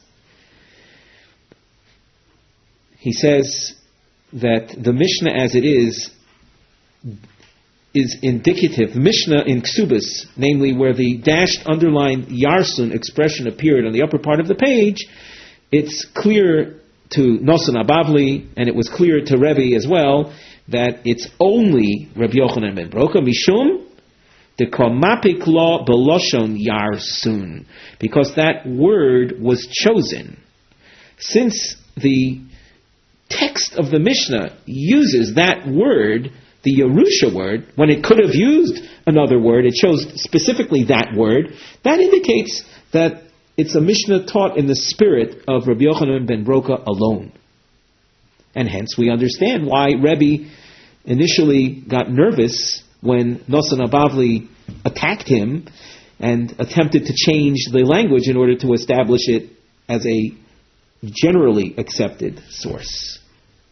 He says that the Mishnah as it is, is indicative. Mishnah in Ksubis, namely where the dashed underlined Yarsun expression appeared on the upper part of the page, it's clear to Noson Abavli, and it was clear to Rebbe as well, that it's only Rabbi Yochanan ben Broka, Mishum, the Komapik law Beloshon Yarsun, because that word was chosen. Since the text of the Mishnah uses that word, the Yerusha word, when it could have used another word, it chose specifically that word, that indicates that it's a Mishnah taught in the spirit of Rabbi Yochanan ben Broka alone. And hence we understand why Rebbe initially got nervous when Noson Abavli attacked him and attempted to change the language in order to establish it as a generally accepted source.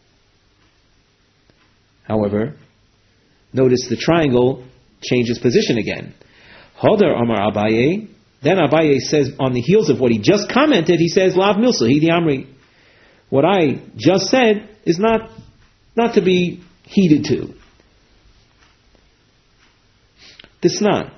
However, notice the triangle changes position again. Hodar Amar Abaye. Then Abaye says, on the heels of what he just commented, he says, Lav Milsa, Hidi Amri. What I just said is not, not to be heeded to. Disnan.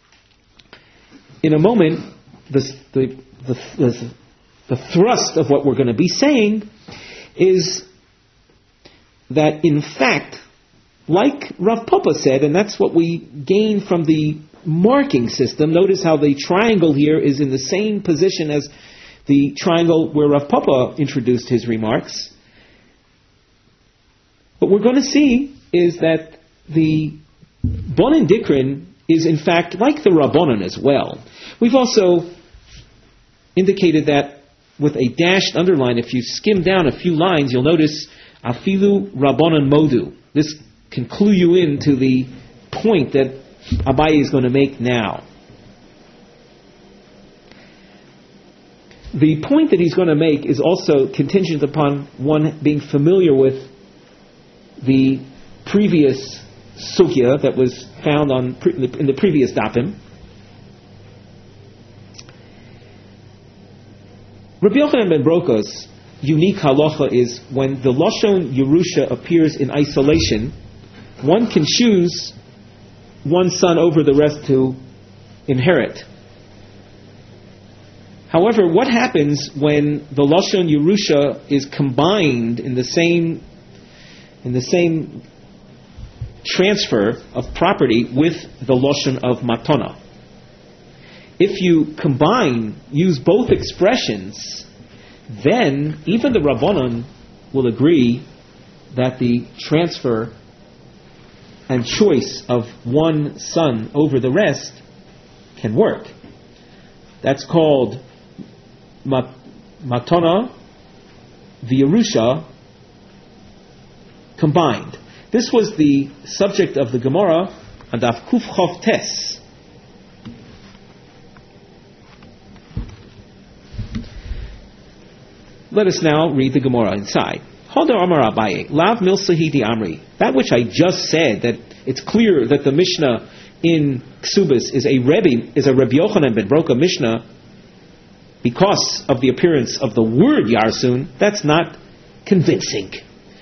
In a moment, the, the, the, the, the thrust of what we're going to be saying is that, in fact, like Rav Papa said, and that's what we gain from the marking system. Notice how the triangle here is in the same position as the triangle where Rav Papa introduced his remarks. What we're going to see is that the Bon and Dikrin is in fact like the Rabbanon as well. We've also indicated that with a dashed underline, if you skim down a few lines, you'll notice Afilu Rabbanon Modu. This can clue you into the point that Abaye is going to make now. The point that he's going to make is also contingent upon one being familiar with the previous sugya that was found on in the previous dapim. Rabbi Yochanan ben Broka's unique halacha is when the Lashon Yerusha appears in isolation, one can choose one son over the rest to inherit. However, what happens when the Lashon Yerusha is combined in the same in the same transfer of property with the Lashon of Matana? If you combine, use both expressions, then even the Rabbanon will agree that the transfer and choice of one son over the rest can work. That's called mat- Matana v'Yerusha combined. This was the subject of the Gemara on Daf Kuf Chof Tes. Let us now read the Gemara inside. Hodar Amar Abaye, Lav Milsahi di Amri. That which I just said, that it's clear that the Mishnah in Ksubis is a Rebbe, is a Rabbi Yochanan ben Broka Mishnah because of the appearance of the word Yarsun, that's not convincing.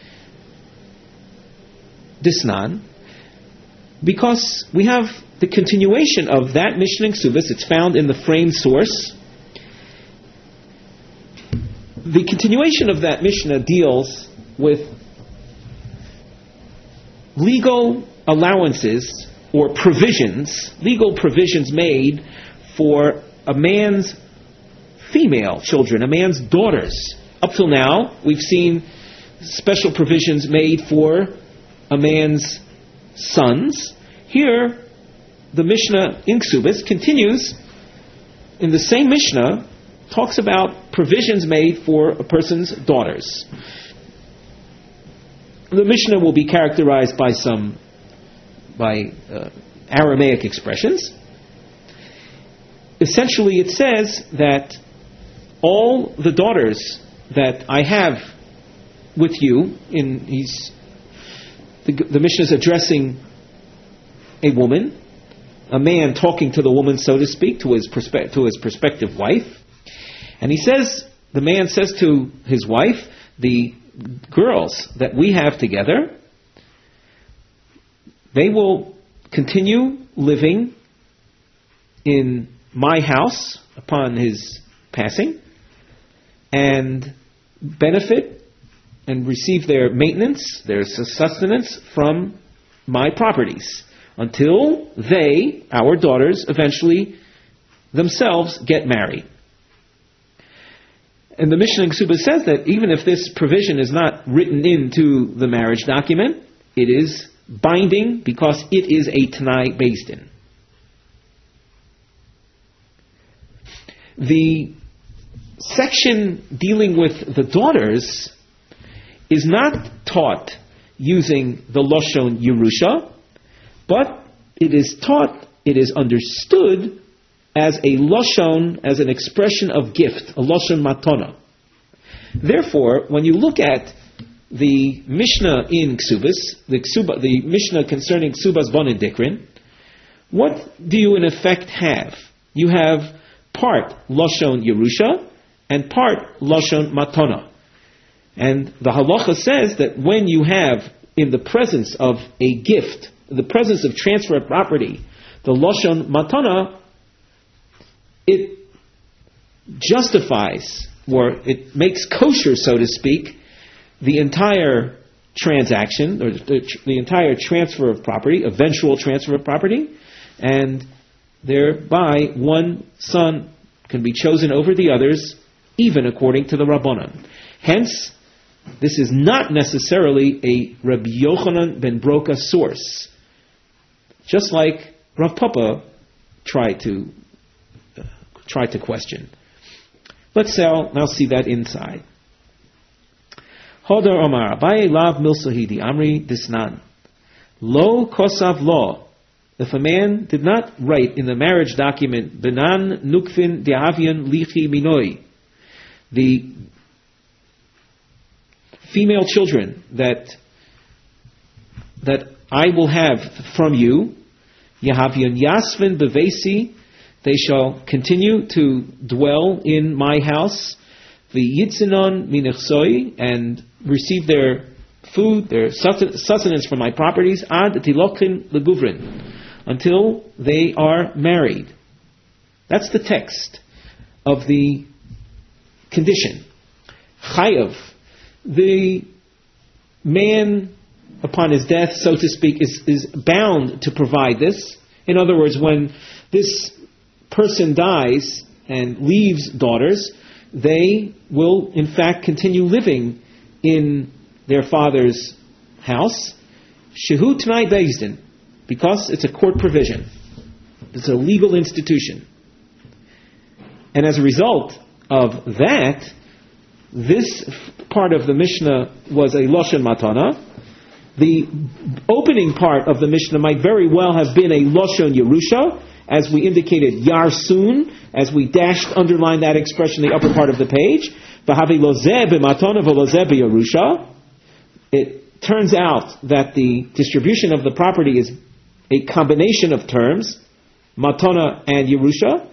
Disnan, because we have the continuation of that Mishnah in Ksubis, it's found in the frame source. The continuation of that Mishnah deals with legal allowances or provisions, legal provisions made for a man's female children, a man's daughters. Up till now, we've seen special provisions made for a man's sons. Here, the Mishnah in Ksubis continues in the same Mishnah, talks about provisions made for a person's daughters. The Mishnah will be characterized by some by uh, Aramaic expressions. Essentially, it says that all the daughters that I have with you, in he's the, the Mishnah is addressing a woman, a man talking to the woman, so to speak, to his perspe- to his prospective wife. And he says, the man says to his wife, the girls that we have together, they will continue living in my house upon his passing and benefit and receive their maintenance, their sustenance from my properties until they, our daughters, eventually themselves get married. And the Mishnah in Ksubis says that even if this provision is not written into the marriage document, it is binding because it is a Tanai Beis Din. The section dealing with the daughters is not taught using the Lashon Yerusha, but it is taught, it is understood as a Lashon, as an expression of gift, a Lashon Matana. Therefore, when you look at the Mishnah in Ksubis, the, Ksuba, the Mishnah concerning Ksubas Bon and Dikrin, what do you in effect have? You have part Lashon Yerusha and part Lashon Matana. And the halacha says that when you have, in the presence of a gift, in the presence of transfer of property, the Lashon Matana, it justifies, or it makes kosher, so to speak, the entire transaction, or the, the entire transfer of property, eventual transfer of property, and thereby one son can be chosen over the others, even according to the Rabbanan. Hence, this is not necessarily a Rabbi Yochanan ben Broka source. Just like Rav Papa tried to uh, tried to question. Let's now, now see that inside. Hodar Omar Abaye Lav Milsahidi Amri Disnan Lo Kosav Lo. If a man did not write in the marriage document Benan Nukvin Deavian Lichi Minoi, the female children that that I will have from you, Yahavyon Yasvin Bevesi, they shall continue to dwell in my house, the Yitzinon Minechsoi, and receive their food, their sustenance from my properties, Ad Tilokin Leguvrin, until they are married. That's the text of the condition. Chayav, the man upon his death, so to speak, is, is bound to provide this. In other words, when this person dies and leaves daughters, they will in fact continue living in their father's house. Shehu T'nai Bezdin, because it's a court provision. It's a legal institution. And as a result of that, this part of the Mishnah was a Lashon Matana. The opening part of the Mishnah might very well have been a Lashon Yerusha, as we indicated Yarsun, as we dashed, underlined that expression in the upper part of the page. V'havi lozeh b'matana v'lozeh b'Yerusha. It turns out that the distribution of the property is a combination of terms, Matana and Yerusha.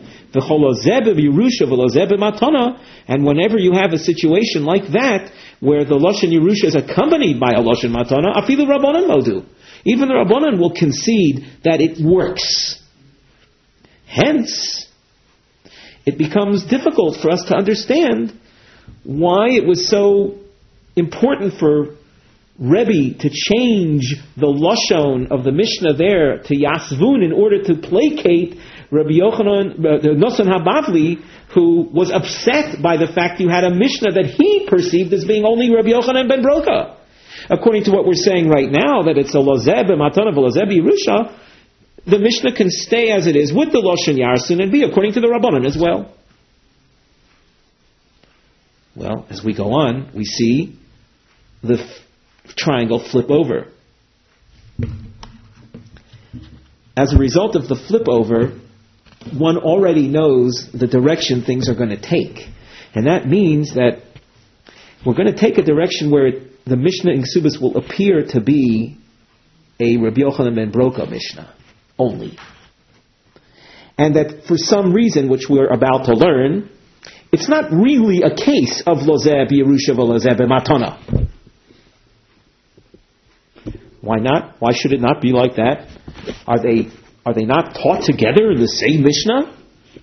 And whenever you have a situation like that, where the Lashon Yerusha is accompanied by a Lashon Matana, afilu Rabbanan modu. Even the Rabbanan will concede that it works. Hence, it becomes difficult for us to understand why it was so important for Rebbe to change the Lashon of the Mishnah there to Yasvun in order to placate Rabbi Yochanan, uh, Nosson HaBavli, who was upset by the fact you had a Mishnah that he perceived as being only Rabbi Yochanan ben Broka. According to what we're saying right now, that it's a Lozeh b'matana v'lozeh b'Yerusha, the Mishnah can stay as it is with the Lashon Yarsun and be according to the Rabbanan as well. Well, as we go on, we see the f- triangle flip over. As a result of the flip over, one already knows the direction things are going to take. And that means that we're going to take a direction where it, the Mishnah in Ksubas will appear to be a Rabbi Yochanan ben Broka Mishnah only. And that for some reason, which we're about to learn, it's not really a case of Lozeh b'Yerusha v'Lozeh b'Matana. Why not? Why should it not be like that? Are they Are they not taught together in the same Mishnah?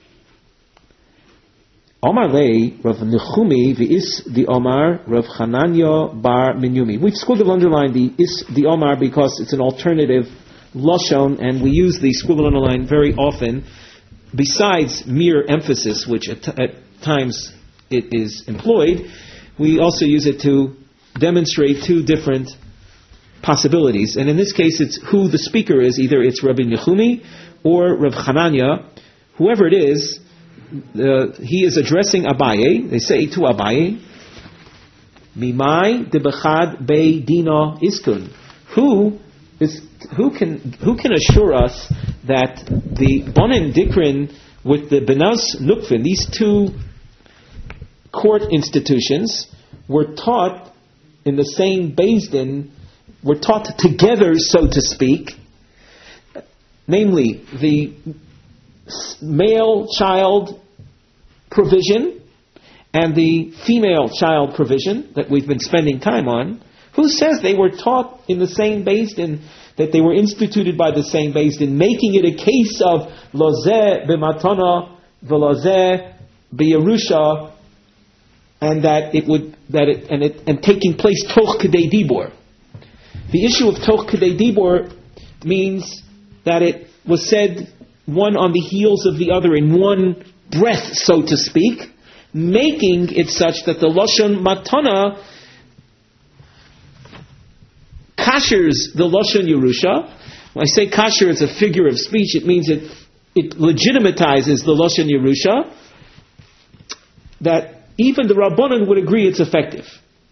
Omar lei Rav Nechumi v'is the Omar Rav Chananya bar Minyumi. We've schooled to underline the is the Omar because it's an alternative lashon, and we use the school to underline very often. Besides mere emphasis, which at, t- at times it is employed, we also use it to demonstrate two different possibilities. And in this case, it's who the speaker is. Either it's Rabbi Nechumi or Rav Chananya. Whoever it is, uh, he is addressing Abaye. They say to Abaye, Mimai debechad bei dina iskun. Who is who can who can assure us that the Bonin Dikrin with the Benas Nukvin, these two court institutions, were taught in the same Beis Din, were taught together, so to speak, namely the male child provision and the female child provision that we've been spending time on. Who says they were taught in the same Beis Din, that they were instituted by the same Beis Din, making it a case of Lozeh b'Matana v'Lozeh b'Yerusha, and that it would that it and it and taking place toch kedei dibor. The issue of toch kedei dibor means that it was said one on the heels of the other in one breath, so to speak, making it such that the Lashon Matana kashers the Lashon Yerusha. When I say kasher, it's a figure of speech. It means it it legitimatizes the Lashon Yerusha, that even the Rabbanan would agree it's effective.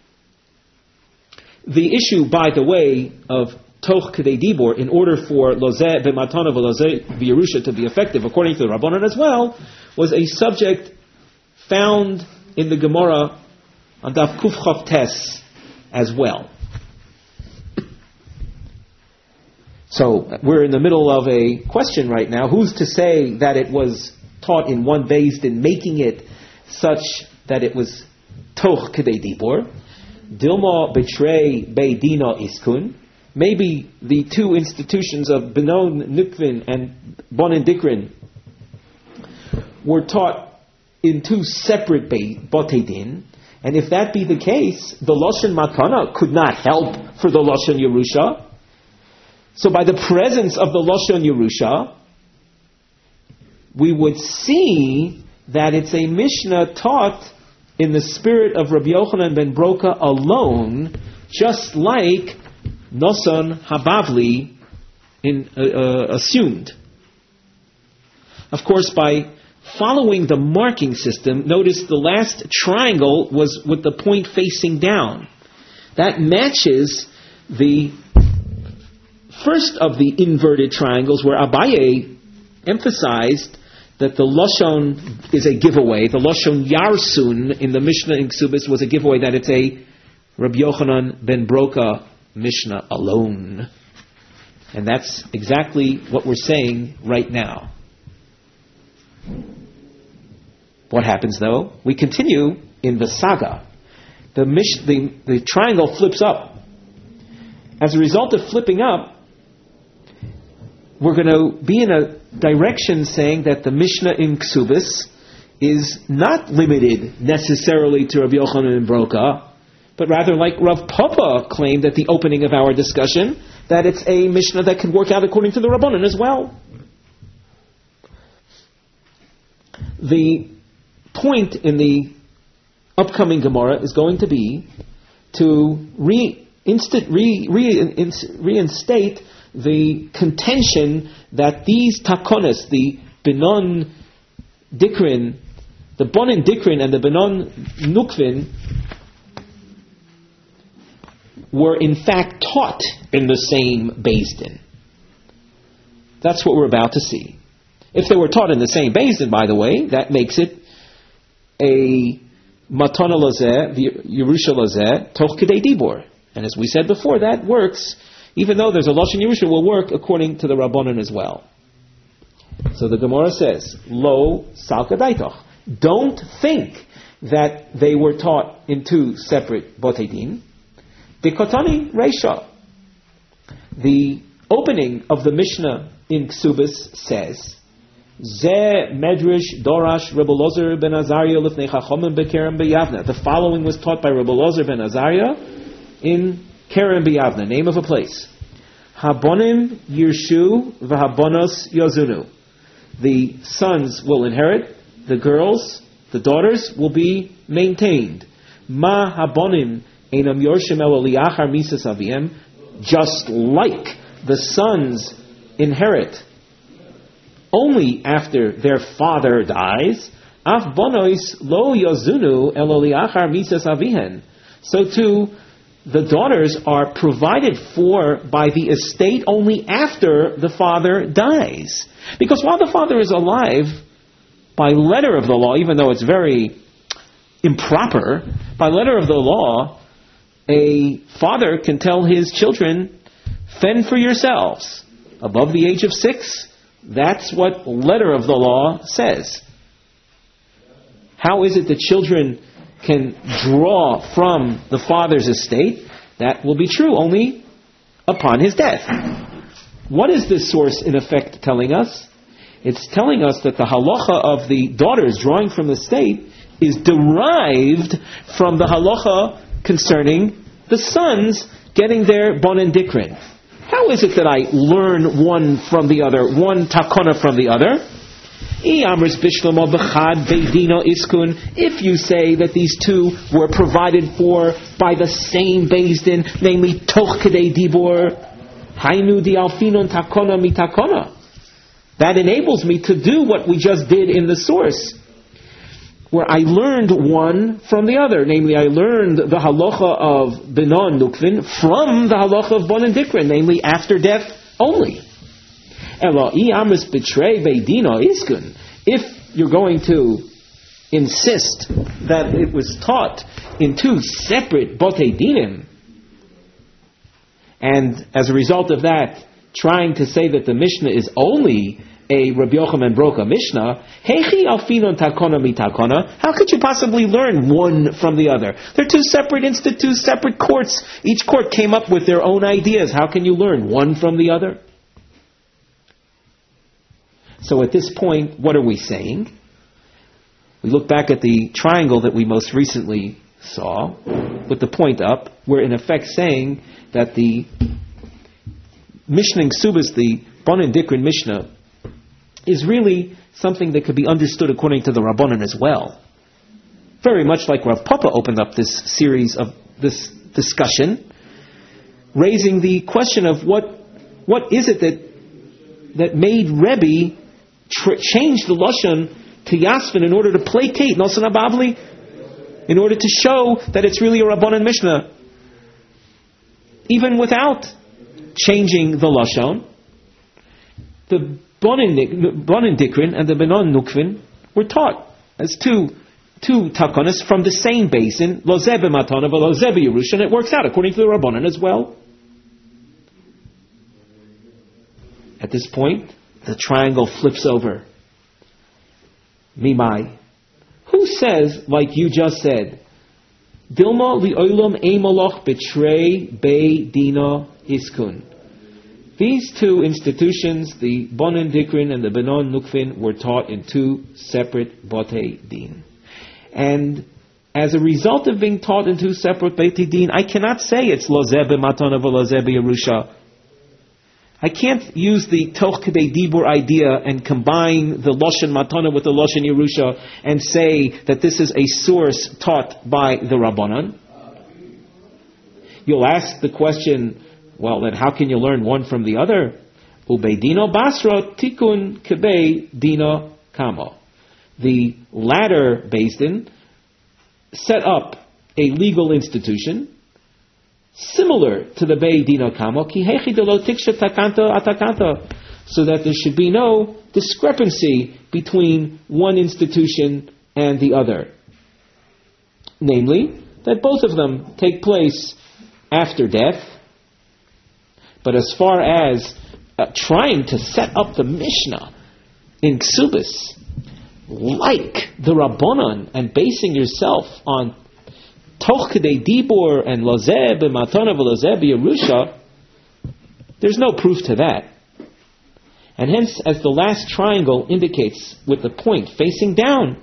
The issue, by the way, of toch kedei dibor, in order for lozeh b'matana v'lozeh b'Yerusha to be effective, according to the Rabbanan as well, was a subject found in the Gemara on Daf Kuf Chav Tes as well. So we're in the middle of a question right now. Who's to say that it was taught in one Beis Din, making it such that it was toch kedei dibur? Dilma betrei beidina iskun. Maybe the two institutions of Benon Nukvin and Bonin Dikrin were taught in two separate Botei Din, and if that be the case, the Lashon Matana could not help for the Lashon Yerusha. So by the presence of the Lashon Yerusha, we would see that it's a Mishnah taught in the spirit of Rabbi Yochanan ben Broka alone, just like Noson Habavli in, uh, uh, assumed. Of course, by following the marking system, notice the last triangle was with the point facing down. That matches the first of the inverted triangles where Abaye emphasized that the Lashon is a giveaway. The Lashon Yarsun in the Mishnah in Ksubis was a giveaway that it's a Rabbi Yochanan ben Broka Mishnah alone. And that's exactly what we're saying right now. What happens though? We continue in the saga. The, mish, the, the triangle flips up. As a result of flipping up, we're going to be in a direction saying that the Mishnah in Ksubis is not limited necessarily to Rabbi Yochanan and Broka, but rather like Rav Papa claimed at the opening of our discussion, that it's a Mishnah that can work out according to the Rabbanan as well. The point in the upcoming Gemara is going to be to re, instant, re, re, in, reinstate the contention that these takonis, the Benon Dikrin, the Bonin Dikrin and the Benon Nukvin, were in fact taught in the same Beis Din. That's what we're about to see. If they were taught in the same Beis Din, by the way, that makes it a Matana Lazeh, Yerusha Lazeh, Toch Kedei Dibur. And as we said before, that works, even though there's a Lashon Yerusha, will work according to the Rabbanan as well. So the Gemara says, Lo Salka Daitoch. Don't think that they were taught in two separate Botei Din. Dikotani Reisha. The opening of the Mishnah in Ksubis says, Ze Medrash Dorash Rebbe Lozer ben Azariah Lifnei Chachomim beKerem beyavna. The following was taught by Rebbe Lozer ben Azariah in Kerem beyavna, name of a place. Habonim Yirshu v'Habonos Yozunu. The sons will inherit, the girls, the daughters will be maintained. Ma Habonim Einam Yorshim El Liachar Misas Aviem. Just like the sons inherit only after their father dies, Af bonois lo yozunu elo liachar misas avihen. So too, the daughters are provided for by the estate only after the father dies. Because while the father is alive, by letter of the law, even though it's very improper, by letter of the law, a father can tell his children, fend for yourselves. Above the age of six, that's what letter of the law says. How is it that children can draw from the father's estate? That will be true only upon his death. What is this source in effect telling us? It's telling us that the halacha of the daughters drawing from the estate is derived from the halacha concerning the sons getting their bon and dikrin. How is it that I learn one from the other, one takona from the other? If you say that these two were provided for by the same Beis Din, namely toch kedei dibur, hainu di alfinon takona mi takona, that enables me to do what we just did in the source, where I learned one from the other. Namely, I learned the halacha of Benon Nukvin from the halacha of Bon and Dikrin, namely after death only. If you're going to insist that it was taught in two separate Botei Dinim, and as a result of that, trying to say that the Mishnah is only a Rabbi Yochanan Broka Mishnah, Heichi alfinon takona mitakona, how could you possibly learn one from the other? They're two separate institutes, separate courts. Each court came up with their own ideas. How can you learn one from the other? So at this point, what are we saying? We look back at the triangle that we most recently saw, with the point up. We're in effect saying that the Mishnah in Ksubas, the Bonin Dikrin Mishnah, is really something that could be understood according to the Rabbanan as well. Very much like Rav Papa opened up this series of this discussion, raising the question of what what is it that that made Rebbe tr- change the Lashon to Yasvin in order to placate Nosson Abavli, in order to show that it's really a Rabbanan Mishnah, even without changing the Lashon. The Bonin Dikrin and the Benon Nukvin were taught as two two takonis from the same basin, Lozeh b'matana v'lozeh b'Yerusha, and it works out according to the Rabbanan as well. At this point, the triangle flips over. Mimai. Who says, like you just said, Dilma li'olam eimoloch betrei bei dina iskun? These two institutions, the Bonin Dikrin and the Benon Nukvin, were taught in two separate Botei Din. And as a result of being taught in two separate Botei Din, I cannot say it's Lozeh b'matana v'lozeh b'Yerusha. I can't use the Toch Kedei Dibur idea and combine the Loshen Matana with the Loshen Yerusha and say that this is a source taught by the Rabbanan. You'll ask the question, well, then how can you learn one from the other? Ubei Dino Basra Tikun Kebei Dino Kamo. The latter Beis Din set up a legal institution similar to the Bei Dino Kamo, ki hechi de lo tiksha takanta atakanta, so that there should be no discrepancy between one institution and the other. Namely, that both of them take place after death. But as far as uh, trying to set up the Mishnah in Ksubas, like the Rabbanan, and basing yourself on Toch Kedei Dibur and Lozeh b'matana v'lozeh b'Yerusha, there's no proof to that. And hence, as the last triangle indicates with the point facing down,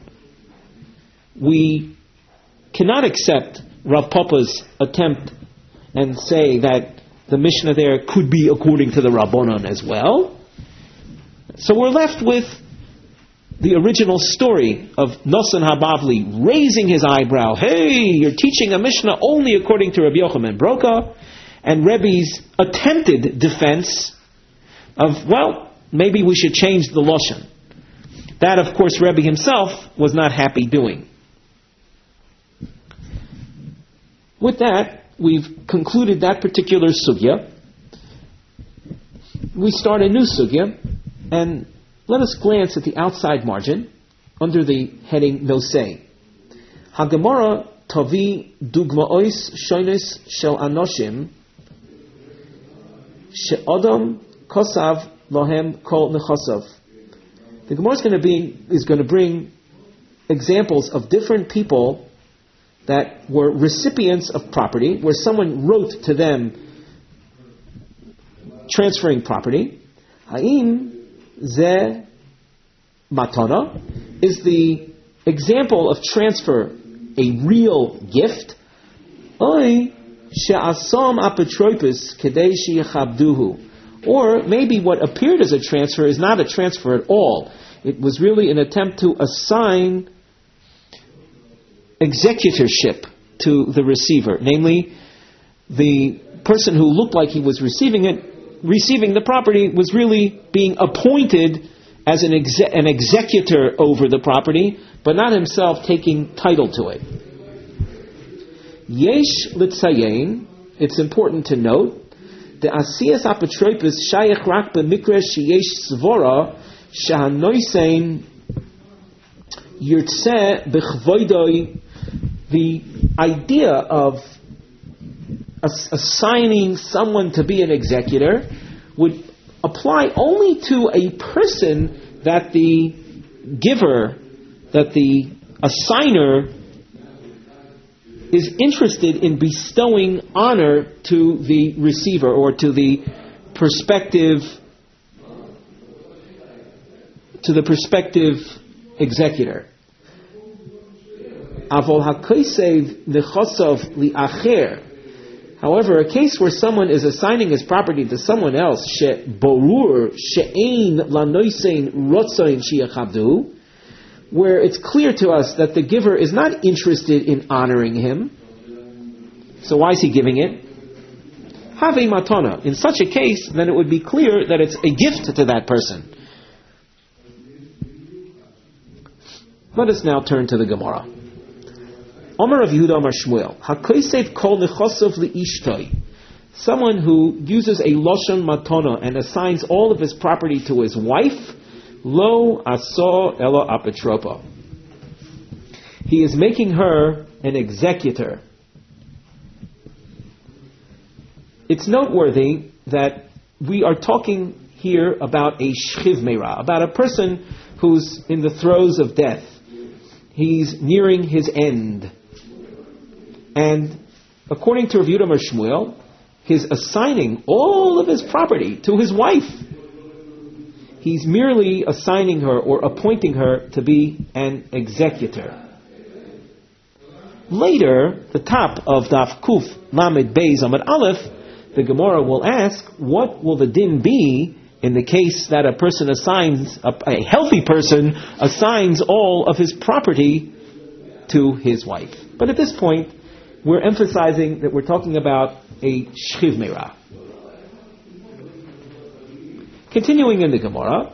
we cannot accept Rav Papa's attempt and say that the Mishnah there could be according to the Rabbanan as well. So we're left with the original story of Nosson Habavli raising his eyebrow. Hey, you're teaching a Mishnah only according to Rabbi Yochanan Broka, and Rebbe's attempted defense of, well, maybe we should change the Loshen. That, of course, Rebbe himself was not happy doing. With that, we've concluded that particular sugya. We start a new sugya, and let us glance at the outside margin under the heading Nosei. Hagemara tavi dugmaois shonis shel anoshim she'adam kosav lohem kol nechasav. The Gemara is going to be is going to bring examples of different people that were recipients of property, where someone wrote to them transferring property. Ha'im Ze matana, is the example of transfer a real gift? Oy she'asam apotropos kedei sheyachabduhu. Or maybe what appeared as a transfer is not a transfer at all. It was really an attempt to assign executorship to the receiver. Namely, the person who looked like he was receiving it receiving the property was really being appointed as an, exe- an executor over the property, but not himself taking title to it. Yesh litzayin, it's important to note, the asiyas apotropos shayach rak b'mikra sheyesh svora shahanoisein Yirtzeh b'chvoidoi, the idea of ass- assigning someone to be an executor would apply only to a person that the giver, that the assigner is interested in bestowing honor to the receiver or to the prospective to the prospective executor. Avol hakosev nechosov liacher. However, a case where someone is assigning his property to someone else, she borur she'ein lanoisein rotzoin shiachadu, where it's clear to us that the giver is not interested in honoring him. So why is he giving it? Have a matana. In such a case, then it would be clear that it's a gift to that person. Let us now turn to the Gemara. Omer of Yehuda Amar Shmuel, Hakosev kol nechosov liishtoi. Someone who uses a loshon matana and assigns all of his property to his wife, lo aso elo apetropo. He is making her an executor. It's noteworthy that we are talking here about a shchiv meira, about a person who's in the throes of death. He's nearing his end. And according to Rav Yehuda Amar Shmuel, his assigning all of his property to his wife, he's merely assigning her or appointing her to be an executor. Later, the top of Daf Kuf Lamed Beis Amud Aleph, the Gemara will ask, what will the din be in the case that a person assigns, a, a healthy person assigns all of his property to his wife? But at this point, we're emphasizing that we're talking about a shchiv meira. Continuing in the Gemara,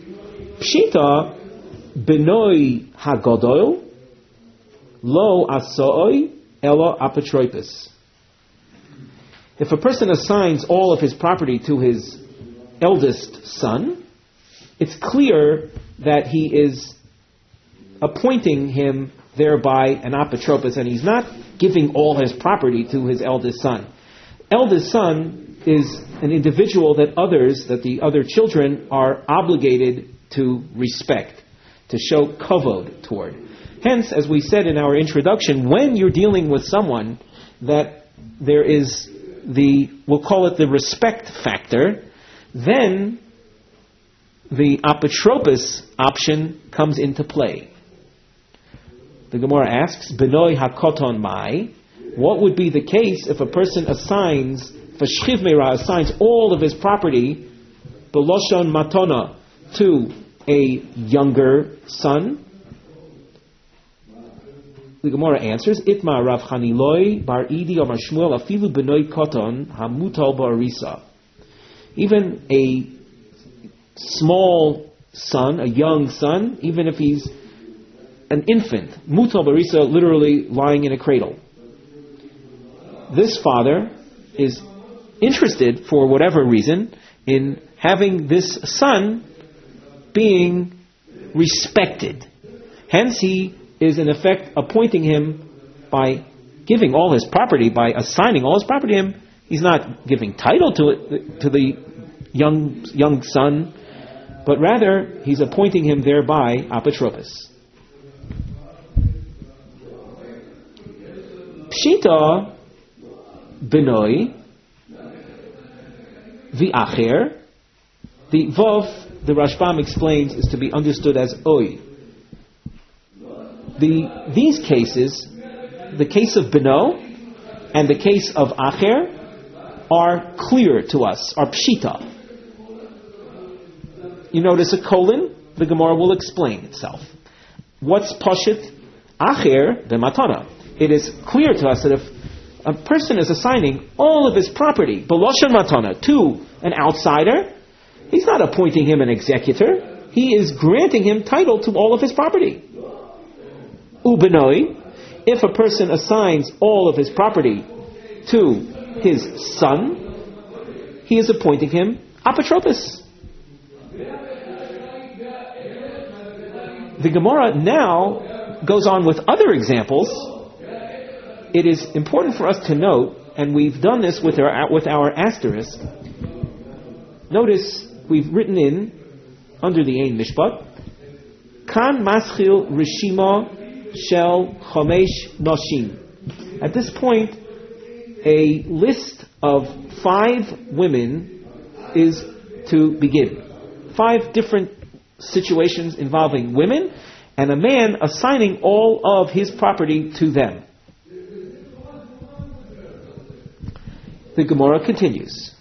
Pshita benoi hagodol lo asoi elo apetroipus. If a person assigns all of his property to his eldest son, it's clear that he is appointing him thereby an apotropos, and he's not giving all his property to his eldest son. Eldest son is an individual that others, that the other children are obligated to respect, to show kavod toward. Hence, as we said in our introduction, when you're dealing with someone that there is the, we'll call it the respect factor, then the apotropos option comes into play. The Gemara asks, Benoi hakoton mai, what would be the case if a person assigns, if a shchiv meira assigns all of his property, beloshon matona, to a younger son? The Gemara answers, Itma Rav Chaniloi bar Idi Amar Shmuel afilu benoi koton hamutal barisa. Even a small son, a young son, even if he's an infant, mutal barisa, literally lying in a cradle. This father is interested, for whatever reason, in having this son being respected. Hence he is in effect appointing him by giving all his property, by assigning all his property to him. He's not giving title to it, to the young young son, but rather he's appointing him thereby apotropos. Pshita benoi v'acher. The vav, the Rashbam explains, is to be understood as oi. The, these cases, the case of Beno and the case of Acher, are clear to us, are pshita. You notice a colon, the Gemara will explain itself. What's pashit? Acher, the matana. It is clear to us that if a person is assigning all of his property, beloshan matana, to an outsider, he's not appointing him an executor. He is granting him title to all of his property. Ubenoi, if a person assigns all of his property to his son, he is appointing him apotropos. The Gemara now goes on with other examples. It is important for us to note, and we've done this with our with our asterisk. Notice we've written in under the Ein Mishpat, Kan Maschil Rishima Shel Chomesh Noshim. At this point, a list of five women is to begin. Five different situations involving women, and a man assigning all of his property to them. The Gemara continues.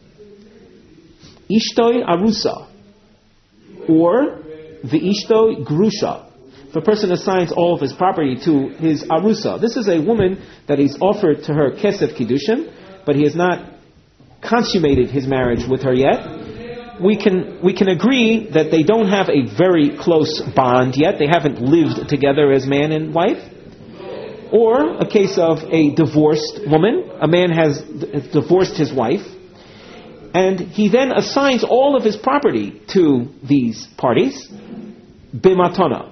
Ishtoi Arusa, or the Ishtoi Grusha. If a person assigns all of his property to his Arusa, this is a woman that he's offered to her Kesef Kiddushin, but he has not consummated his marriage with her yet. We can we can agree that they don't have a very close bond yet. They haven't lived together as man and wife. Or a case of a divorced woman. A man has d- divorced his wife, and he then assigns all of his property to these parties. Bimatona.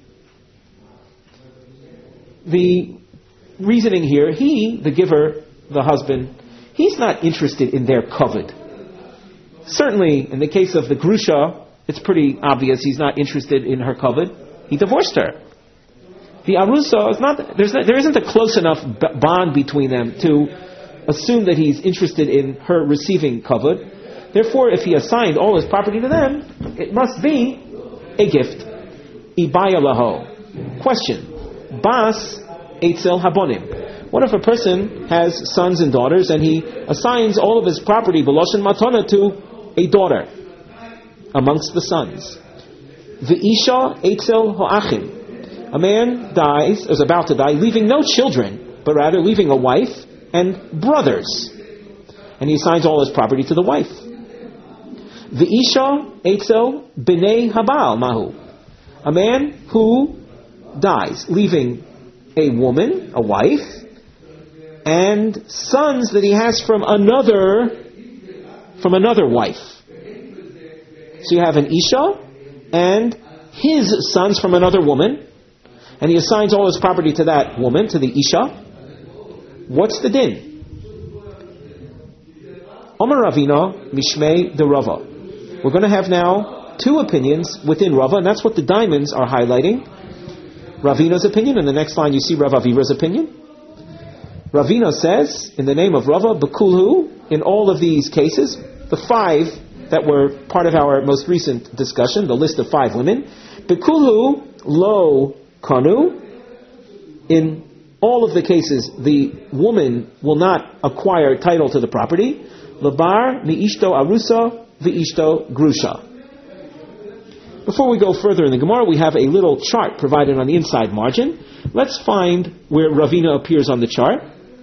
The reasoning here, he, the giver, the husband, he's not interested in their covet. Certainly, in the case of the Grusha, it's pretty obvious he's not interested in her covet. He divorced her. The Arusa is not, there's not, there isn't a close enough b- bond between them to assume that he's interested in her receiving covet. Therefore, if he assigned all his property to them, it must be a gift. Ibaya laho. Question. Bas eitzel habonim. What if a person has sons and daughters and he assigns all of his property, Beloshen Matana, to a daughter amongst the sons? V'isha eitzel ho'achim. A man dies, is about to die, leaving no children, but rather leaving a wife and brothers. And he assigns all his property to the wife. V'isha eitzel b'nei habal mahu. A man who dies, leaving a woman, a wife, and sons that he has from another, from another wife. So you have an Isha and his sons from another woman, and he assigns all his property to that woman, to the Isha. What's the din? Omer Ravina Mishmei de Rava. We're going to have now two opinions within Rava, and that's what the diamonds are highlighting. Ravina's opinion, and the next line you see Rav Avira's opinion. Ravina says, in the name of Rava, Bekulhu, in all of these cases, the five that were part of our most recent discussion, the list of five women, Bekulhu lo kanu, in all of the cases, the woman will not acquire title to the property. Labar mi ishto arusa v'ishto grusha. Before we go further in the Gemara, we have a little chart provided on the inside margin. Let's find where Ravina appears on the chart.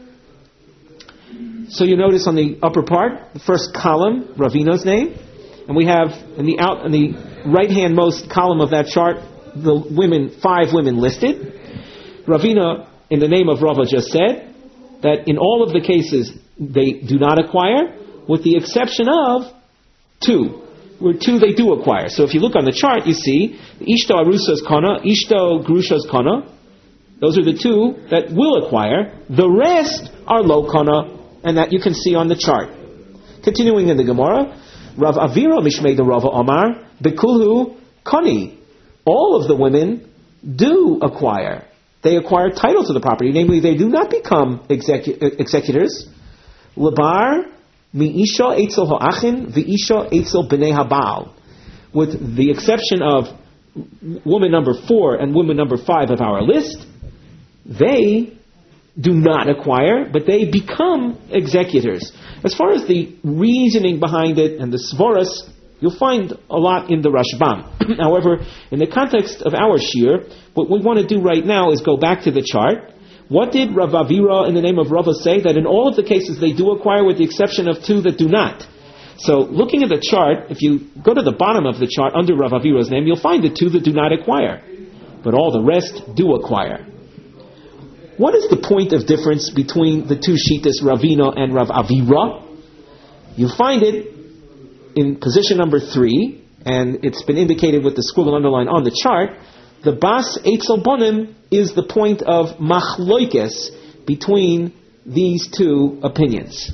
So you notice on the upper part, the first column, Ravina's name, and we have in the out in the right-hand most column of that chart, the women, five women listed. Ravina, in the name of Rava, just said that in all of the cases they do not acquire, with the exception of two. Where two they do acquire. So if you look on the chart, you see Ishto Arusa's Kana, Ishto Grusha's Kana. Those are the two that will acquire. The rest are Lo Kana, and that you can see on the chart. Continuing in the Gemara, Rav Avira Mishmei de Rava Omar, Bekulhu Kani. All of the women do acquire. They acquire title to the property. Namely, they do not become execu- executors. Labar Mi isha eitzel ha'achin v'isha eitzel b'nei habal, with the exception of woman number four and woman number five of our list, they do not acquire, but they become executors. As far as the reasoning behind it and the svaras, you'll find a lot in the Rashbam. However, in the context of our shir, what we want to do right now is go back to the chart. What did Rav Avira in the name of Rava say? That in all of the cases they do acquire, with the exception of two that do not. So looking at the chart, if you go to the bottom of the chart under Rav Avira's name, you'll find the two that do not acquire. But all the rest do acquire. What is the point of difference between the two Shittas, Ravina and Rav Avira? You find it in position number three, and it's been indicated with the squiggle underline on the chart, the Bas Eitzel Bonim is the point of machloikes between these two opinions.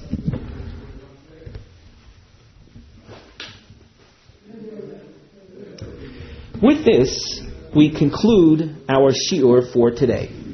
With this, we conclude our shiur for today.